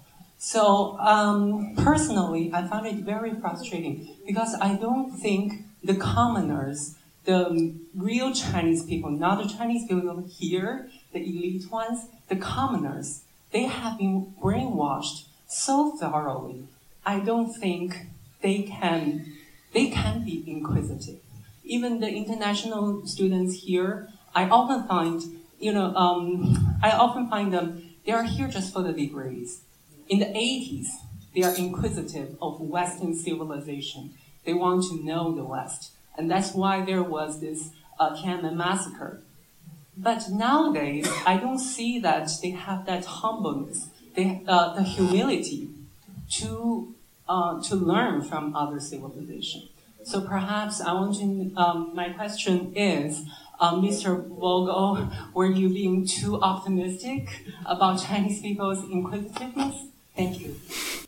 So um, personally, I found it very frustrating because I don't think the commoners, the real Chinese people, not the Chinese people here, the elite ones, the commoners, they have been brainwashed so thoroughly. I don't think they can, they can be inquisitive. Even the international students here, I often find, you know, um, I often find them, they are here just for the degrees. In the eighties, they are inquisitive of Western civilization. They want to know the West. And that's why there was this uh, Tiananmen massacre. But nowadays, I don't see that they have that humbleness, they, uh, the humility to, uh, to learn from other civilizations. So perhaps I want to, um, my question is, um, Mister Vogel, were you being too optimistic about Chinese people's inquisitiveness? Thank you.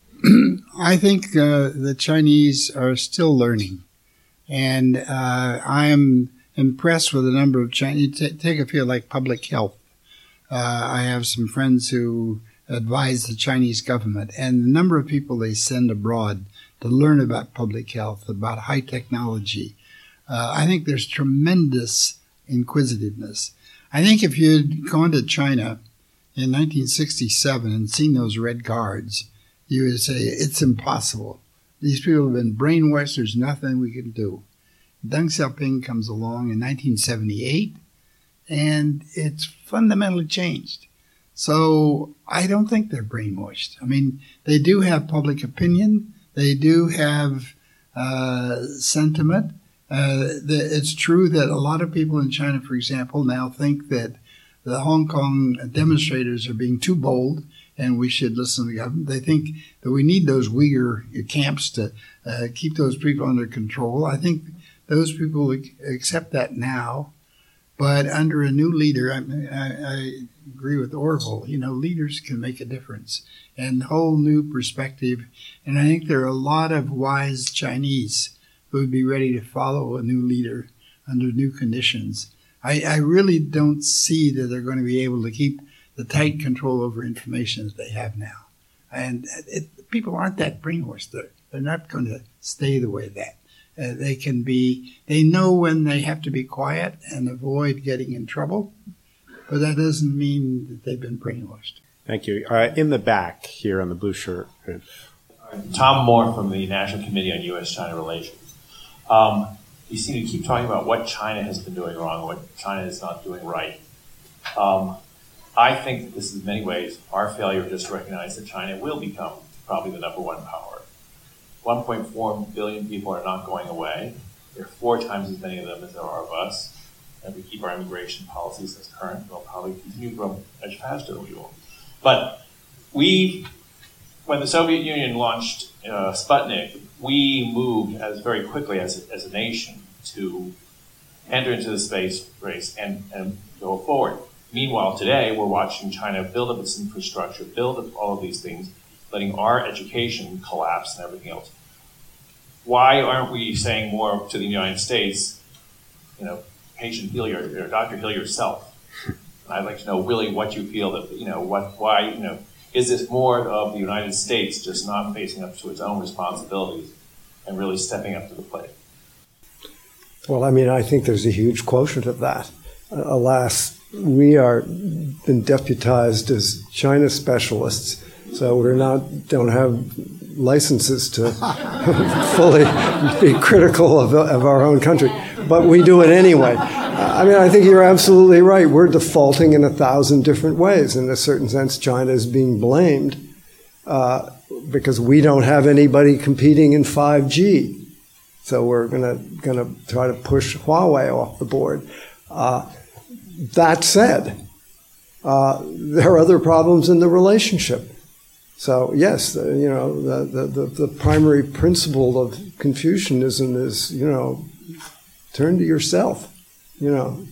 I think uh, the Chinese are still learning. And uh, I am impressed with the number of Chinese. T- take a field like public health. Uh, I have some friends who advise the Chinese government, and the number of people they send abroad to learn about public health, about high technology, Uh, I think there's tremendous inquisitiveness. I think if you'd gone to China in nineteen sixty-seven and seen those red cards, you would say, it's impossible. These people have been brainwashed. There's nothing we can do. Deng Xiaoping comes along in nineteen seventy-eight, and it's fundamentally changed. So I don't think they're brainwashed. I mean, they do have public opinion. They do have uh, sentiment. Uh, the, it's true that a lot of people in China, for example, now think that the Hong Kong demonstrators are being too bold and we should listen to the government. They think that we need those Uyghur camps to uh, keep those people under control. I think those people accept that now. But under a new leader, I, I, I agree with Orville, you know, leaders can make a difference and whole new perspective. And I think there are a lot of wise Chinese who would be ready to follow a new leader under new conditions. I, I really don't see that they're going to be able to keep the tight control over information that they have now. And it, people aren't that brainwashed. They're, they're not going to stay the way that. Uh, they can be, they know when they have to be quiet and avoid getting in trouble, but that doesn't mean that they've been brainwashed. Thank you. Uh, in the back here on the blue shirt. Tom Moore from the National Committee on U S China Relations. Um, you seem to keep talking about what China has been doing wrong, what China is not doing right. Um, I think that this is in many ways our failure just to recognize that China will become probably the number one power. one point four billion people are not going away. There are four times as many of them as there are of us. And if we keep our immigration policies as current, they'll probably continue to grow much faster than we will. But we, when the Soviet Union launched uh, Sputnik, we moved as very quickly as a, as a nation to enter into the space race and, and go forward. Meanwhile, today, we're watching China build up its infrastructure, build up all of these things, letting our education collapse and everything else. Why aren't we saying more to the United States, you know, patient heal your, or doctor heal yourself? And I'd like to know really what you feel that, you know, what, why, you know, is this more of the United States just not facing up to its own responsibilities and really stepping up to the plate? Well, I mean, I think there's a huge quotient of that. Uh, alas, we are been deputized as China specialists, so we're not don't have licenses to fully be critical of, of our own country, but we do it anyway. I mean, I think you're absolutely right. We're defaulting in a thousand different ways. In a certain sense, China is being blamed uh, because we don't have anybody competing in five G. So we're gonna gonna try to push Huawei off the board. Uh, that said, uh, there are other problems in the relationship. So yes, the, you know, the, the, the primary principle of Confucianism is, you know, turn to yourself, you know,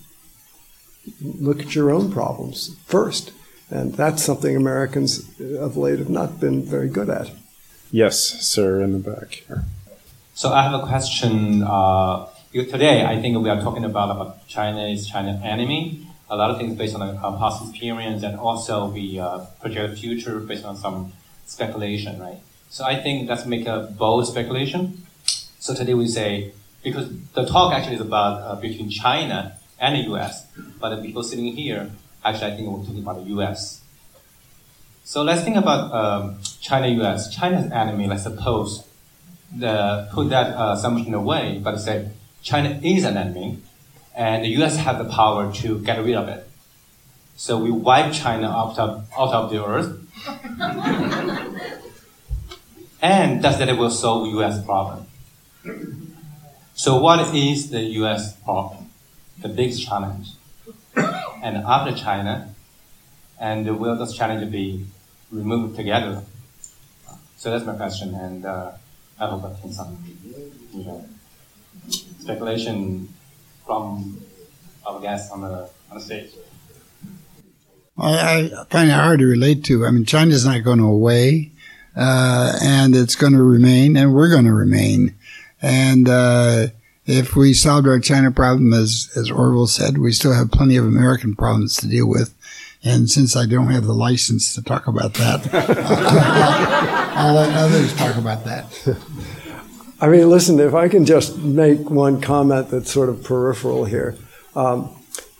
look at your own problems first. And that's something Americans of late have not been very good at. Yes, sir, in the back here. So I have a question. Uh, today, I think we are talking about, about China is China's enemy. A lot of things based on our past experience, and also we uh, project the future based on some speculation, right? So I think let's make a bold speculation. So today we say, because the talk actually is about uh, between China and the U S, but the people sitting here, actually I think we're talking about the U S. So let's think about um, China-U S. China's enemy, let's suppose, the, put that uh, assumption away, but say China is an enemy, and the U S has the power to get rid of it. So we wipe China out of, out of the earth. And does that will solve U S problem? So what is the U S problem? The biggest challenge. And after China, and will this challenge be removed together? So that's my question, and uh, I hope I can some you know, speculation from our guests on the on the stage. I, I find it hard to relate to. I mean, China's not going away, uh, and it's going to remain, and we're going to remain. And uh, if we solved our China problem, as as Orville said, we still have plenty of American problems to deal with. And since I don't have the license to talk about that, I'll, I'll let others talk about that. I mean, listen, if I can just make one comment that's sort of peripheral here. Um,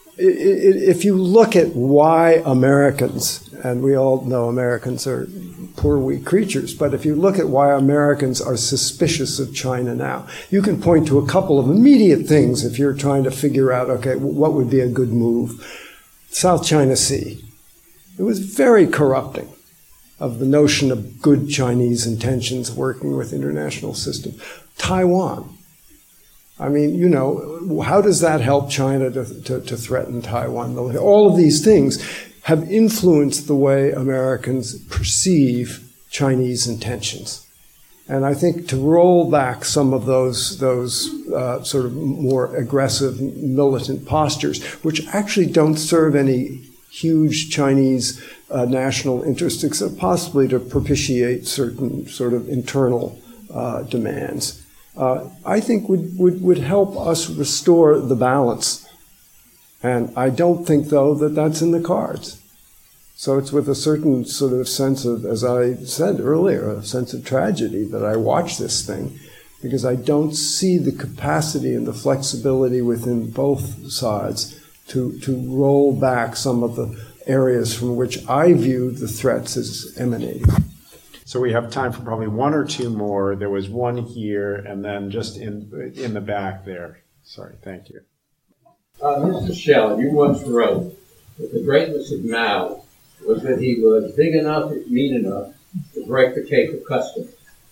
if you look at why Americans, and we all know Americans are poor, weak creatures, but if you look at why Americans are suspicious of China now, you can point to a couple of immediate things if you're trying to figure out, okay, what would be a good move. South China Sea. It was very corrupting of the notion of good Chinese intentions working with international systems. Taiwan. I mean, you know, how does that help China to, to, to threaten Taiwan? All of these things have influenced the way Americans perceive Chinese intentions. And I think to roll back some of those, those uh, sort of more aggressive militant postures, which actually don't serve any huge Chinese uh, national interests, except possibly to propitiate certain sort of internal uh, demands, uh, I think would, would, would help us restore the balance. And I don't think, though, that that's in the cards. So it's with a certain sort of sense of, as I said earlier, a sense of tragedy that I watch this thing, because I don't see the capacity and the flexibility within both sides to, to roll back some of the areas from which I view the threats as emanating. So we have time for probably one or two more. There was one here, and then just in in the back there. Sorry, thank you. Uh, Mister Shell, you once wrote that the greatness of Mao was that he was big enough, mean enough, to break the cake of custom.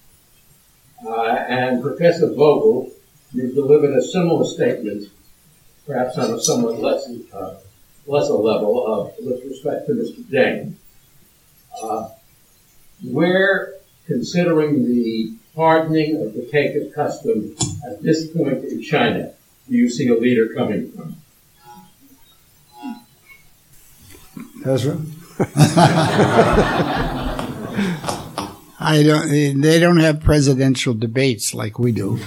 Uh, and Professor Vogel, you delivered a similar statement, perhaps on a somewhat less, uh, lesser level, of, with respect to Mister Deng. Uh, where, considering the hardening of the cake of custom at this point in China, do you see a leader coming from? Ezra? I don't. They don't have presidential debates like we do,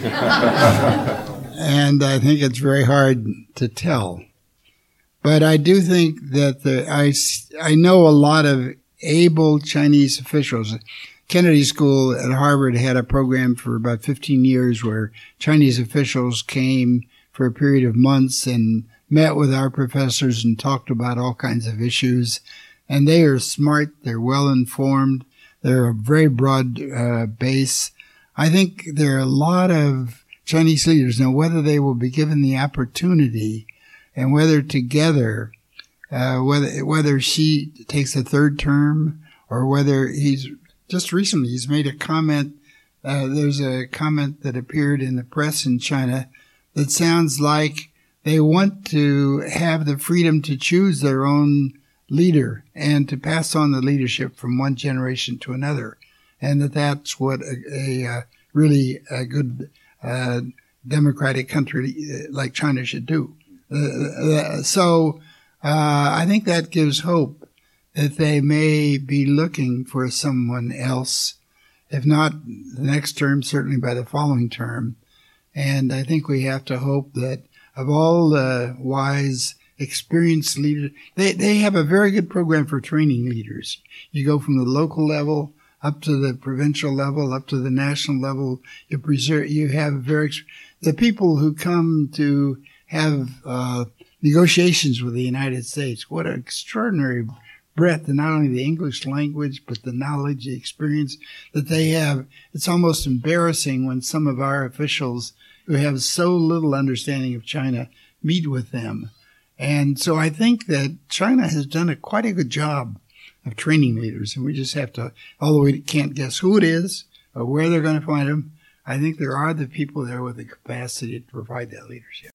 and I think it's very hard to tell. But I do think that the I I know a lot of able Chinese officials. Kennedy School at Harvard had a program for about fifteen years where Chinese officials came for a period of months and met with our professors and talked about all kinds of issues. And they are smart, they're well-informed, they're a very broad uh, base. I think there are a lot of Chinese leaders. Now, whether they will be given the opportunity and whether together, uh, whether whether Xi takes a third term or whether he's, just recently he's made a comment, uh, there's a comment that appeared in the press in China that sounds like they want to have the freedom to choose their own leader and to pass on the leadership from one generation to another, and that that's what a, a, a really a good uh, democratic country like China should do. Uh, so uh, I think that gives hope that they may be looking for someone else, if not the next term, certainly by the following term. And I think we have to hope that of all the wise, experienced leaders, they, they have a very good program for training leaders. You go from the local level up to the provincial level, up to the national level. You preserve, you have very, the people who come to have uh, negotiations with the United States, what an extraordinary breadth, and not only the English language, but the knowledge, the experience that they have. It's almost embarrassing when some of our officials who have so little understanding of China meet with them. And so I think that China has done a quite a good job of training leaders, and we just have to, although we can't guess who it is or where they're going to find them, I think there are the people there with the capacity to provide that leadership.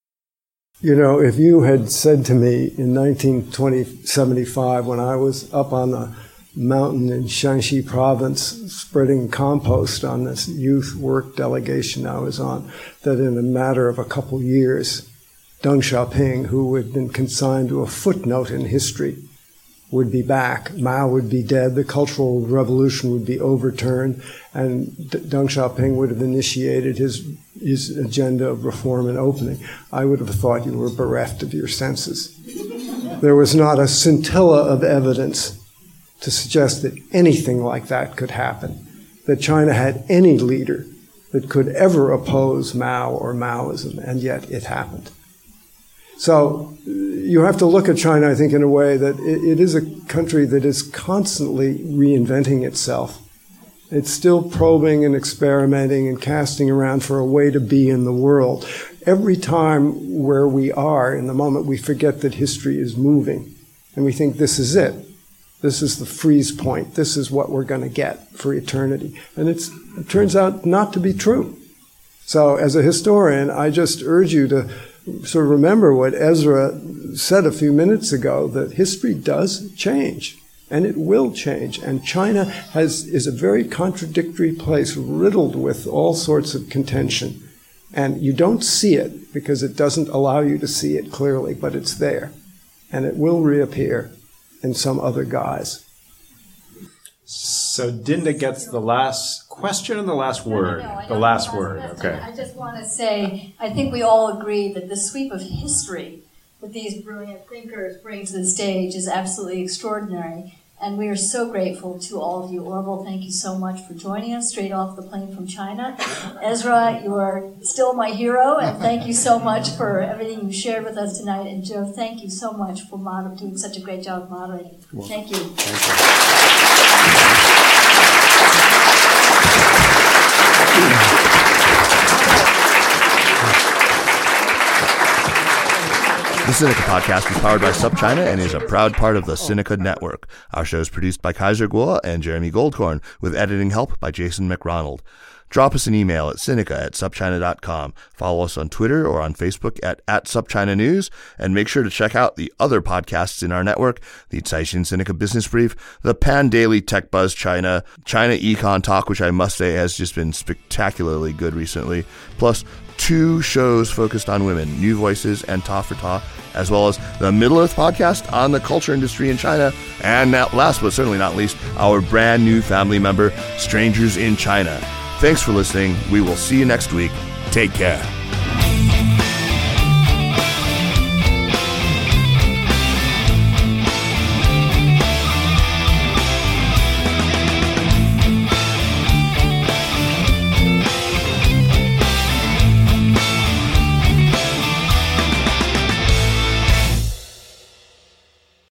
You know, if you had said to me in nineteen seventy-five, when I was up on the mountain in Shanxi province spreading compost on this youth work delegation I was on, that in a matter of a couple years, Deng Xiaoping, who had been consigned to a footnote in history, would be back. Mao would be dead. The Cultural Revolution would be overturned, and Deng Xiaoping would have initiated his his agenda of reform and opening. I would have thought you were bereft of your senses. There was not a scintilla of evidence to suggest that anything like that could happen, that China had any leader that could ever oppose Mao or Maoism, and yet it happened. So you have to look at China, I think, in a way that it, it is a country that is constantly reinventing itself. It's still probing and experimenting and casting around for a way to be in the world. Every time where we are in the moment, we forget that history is moving, and we think this is it. This is the freeze point. This is what we're going to get for eternity. And it's, it turns out not to be true. So as a historian, I just urge you to sort of remember what Ezra said a few minutes ago, that history does change, and it will change. And China has is a very contradictory place, riddled with all sorts of contention. And you don't see it because it doesn't allow you to see it clearly, but it's there. And it will reappear in some other guise. So Dinda gets the last question and the last word. No, no, no, the last word, okay. I just want to say, I think we all agree that the sweep of history that these brilliant thinkers bring to the stage is absolutely extraordinary. And we are so grateful to all of you. Orville, thank you so much for joining us straight off the plane from China. Ezra, you are still my hero, and thank you so much for everything you shared with us tonight. And Joe, thank you so much for moder- doing such a great job moderating. Well, thank you. Thank you. The Sinica Podcast is powered by SupChina and is a proud part of the Sinica Network. Our show is produced by Kaiser Guo and Jeremy Goldkorn, with editing help by Jason McRonald. Drop us an email at Sinica at supchina dot com. Follow us on Twitter or on Facebook at, at SupChina News, and make sure to check out the other podcasts in our network, the Caixin Sinica Business Brief, the Pan Daily Tech Buzz China, China Econ Talk, which I must say has just been spectacularly good recently, plus two shows focused on women, New Voices and Ta for Ta, as well as the Middle Earth podcast on the culture industry in China, and now, last but certainly not least, our brand new family member, Strangers in China. Thanks for listening. We will see you next week. Take care.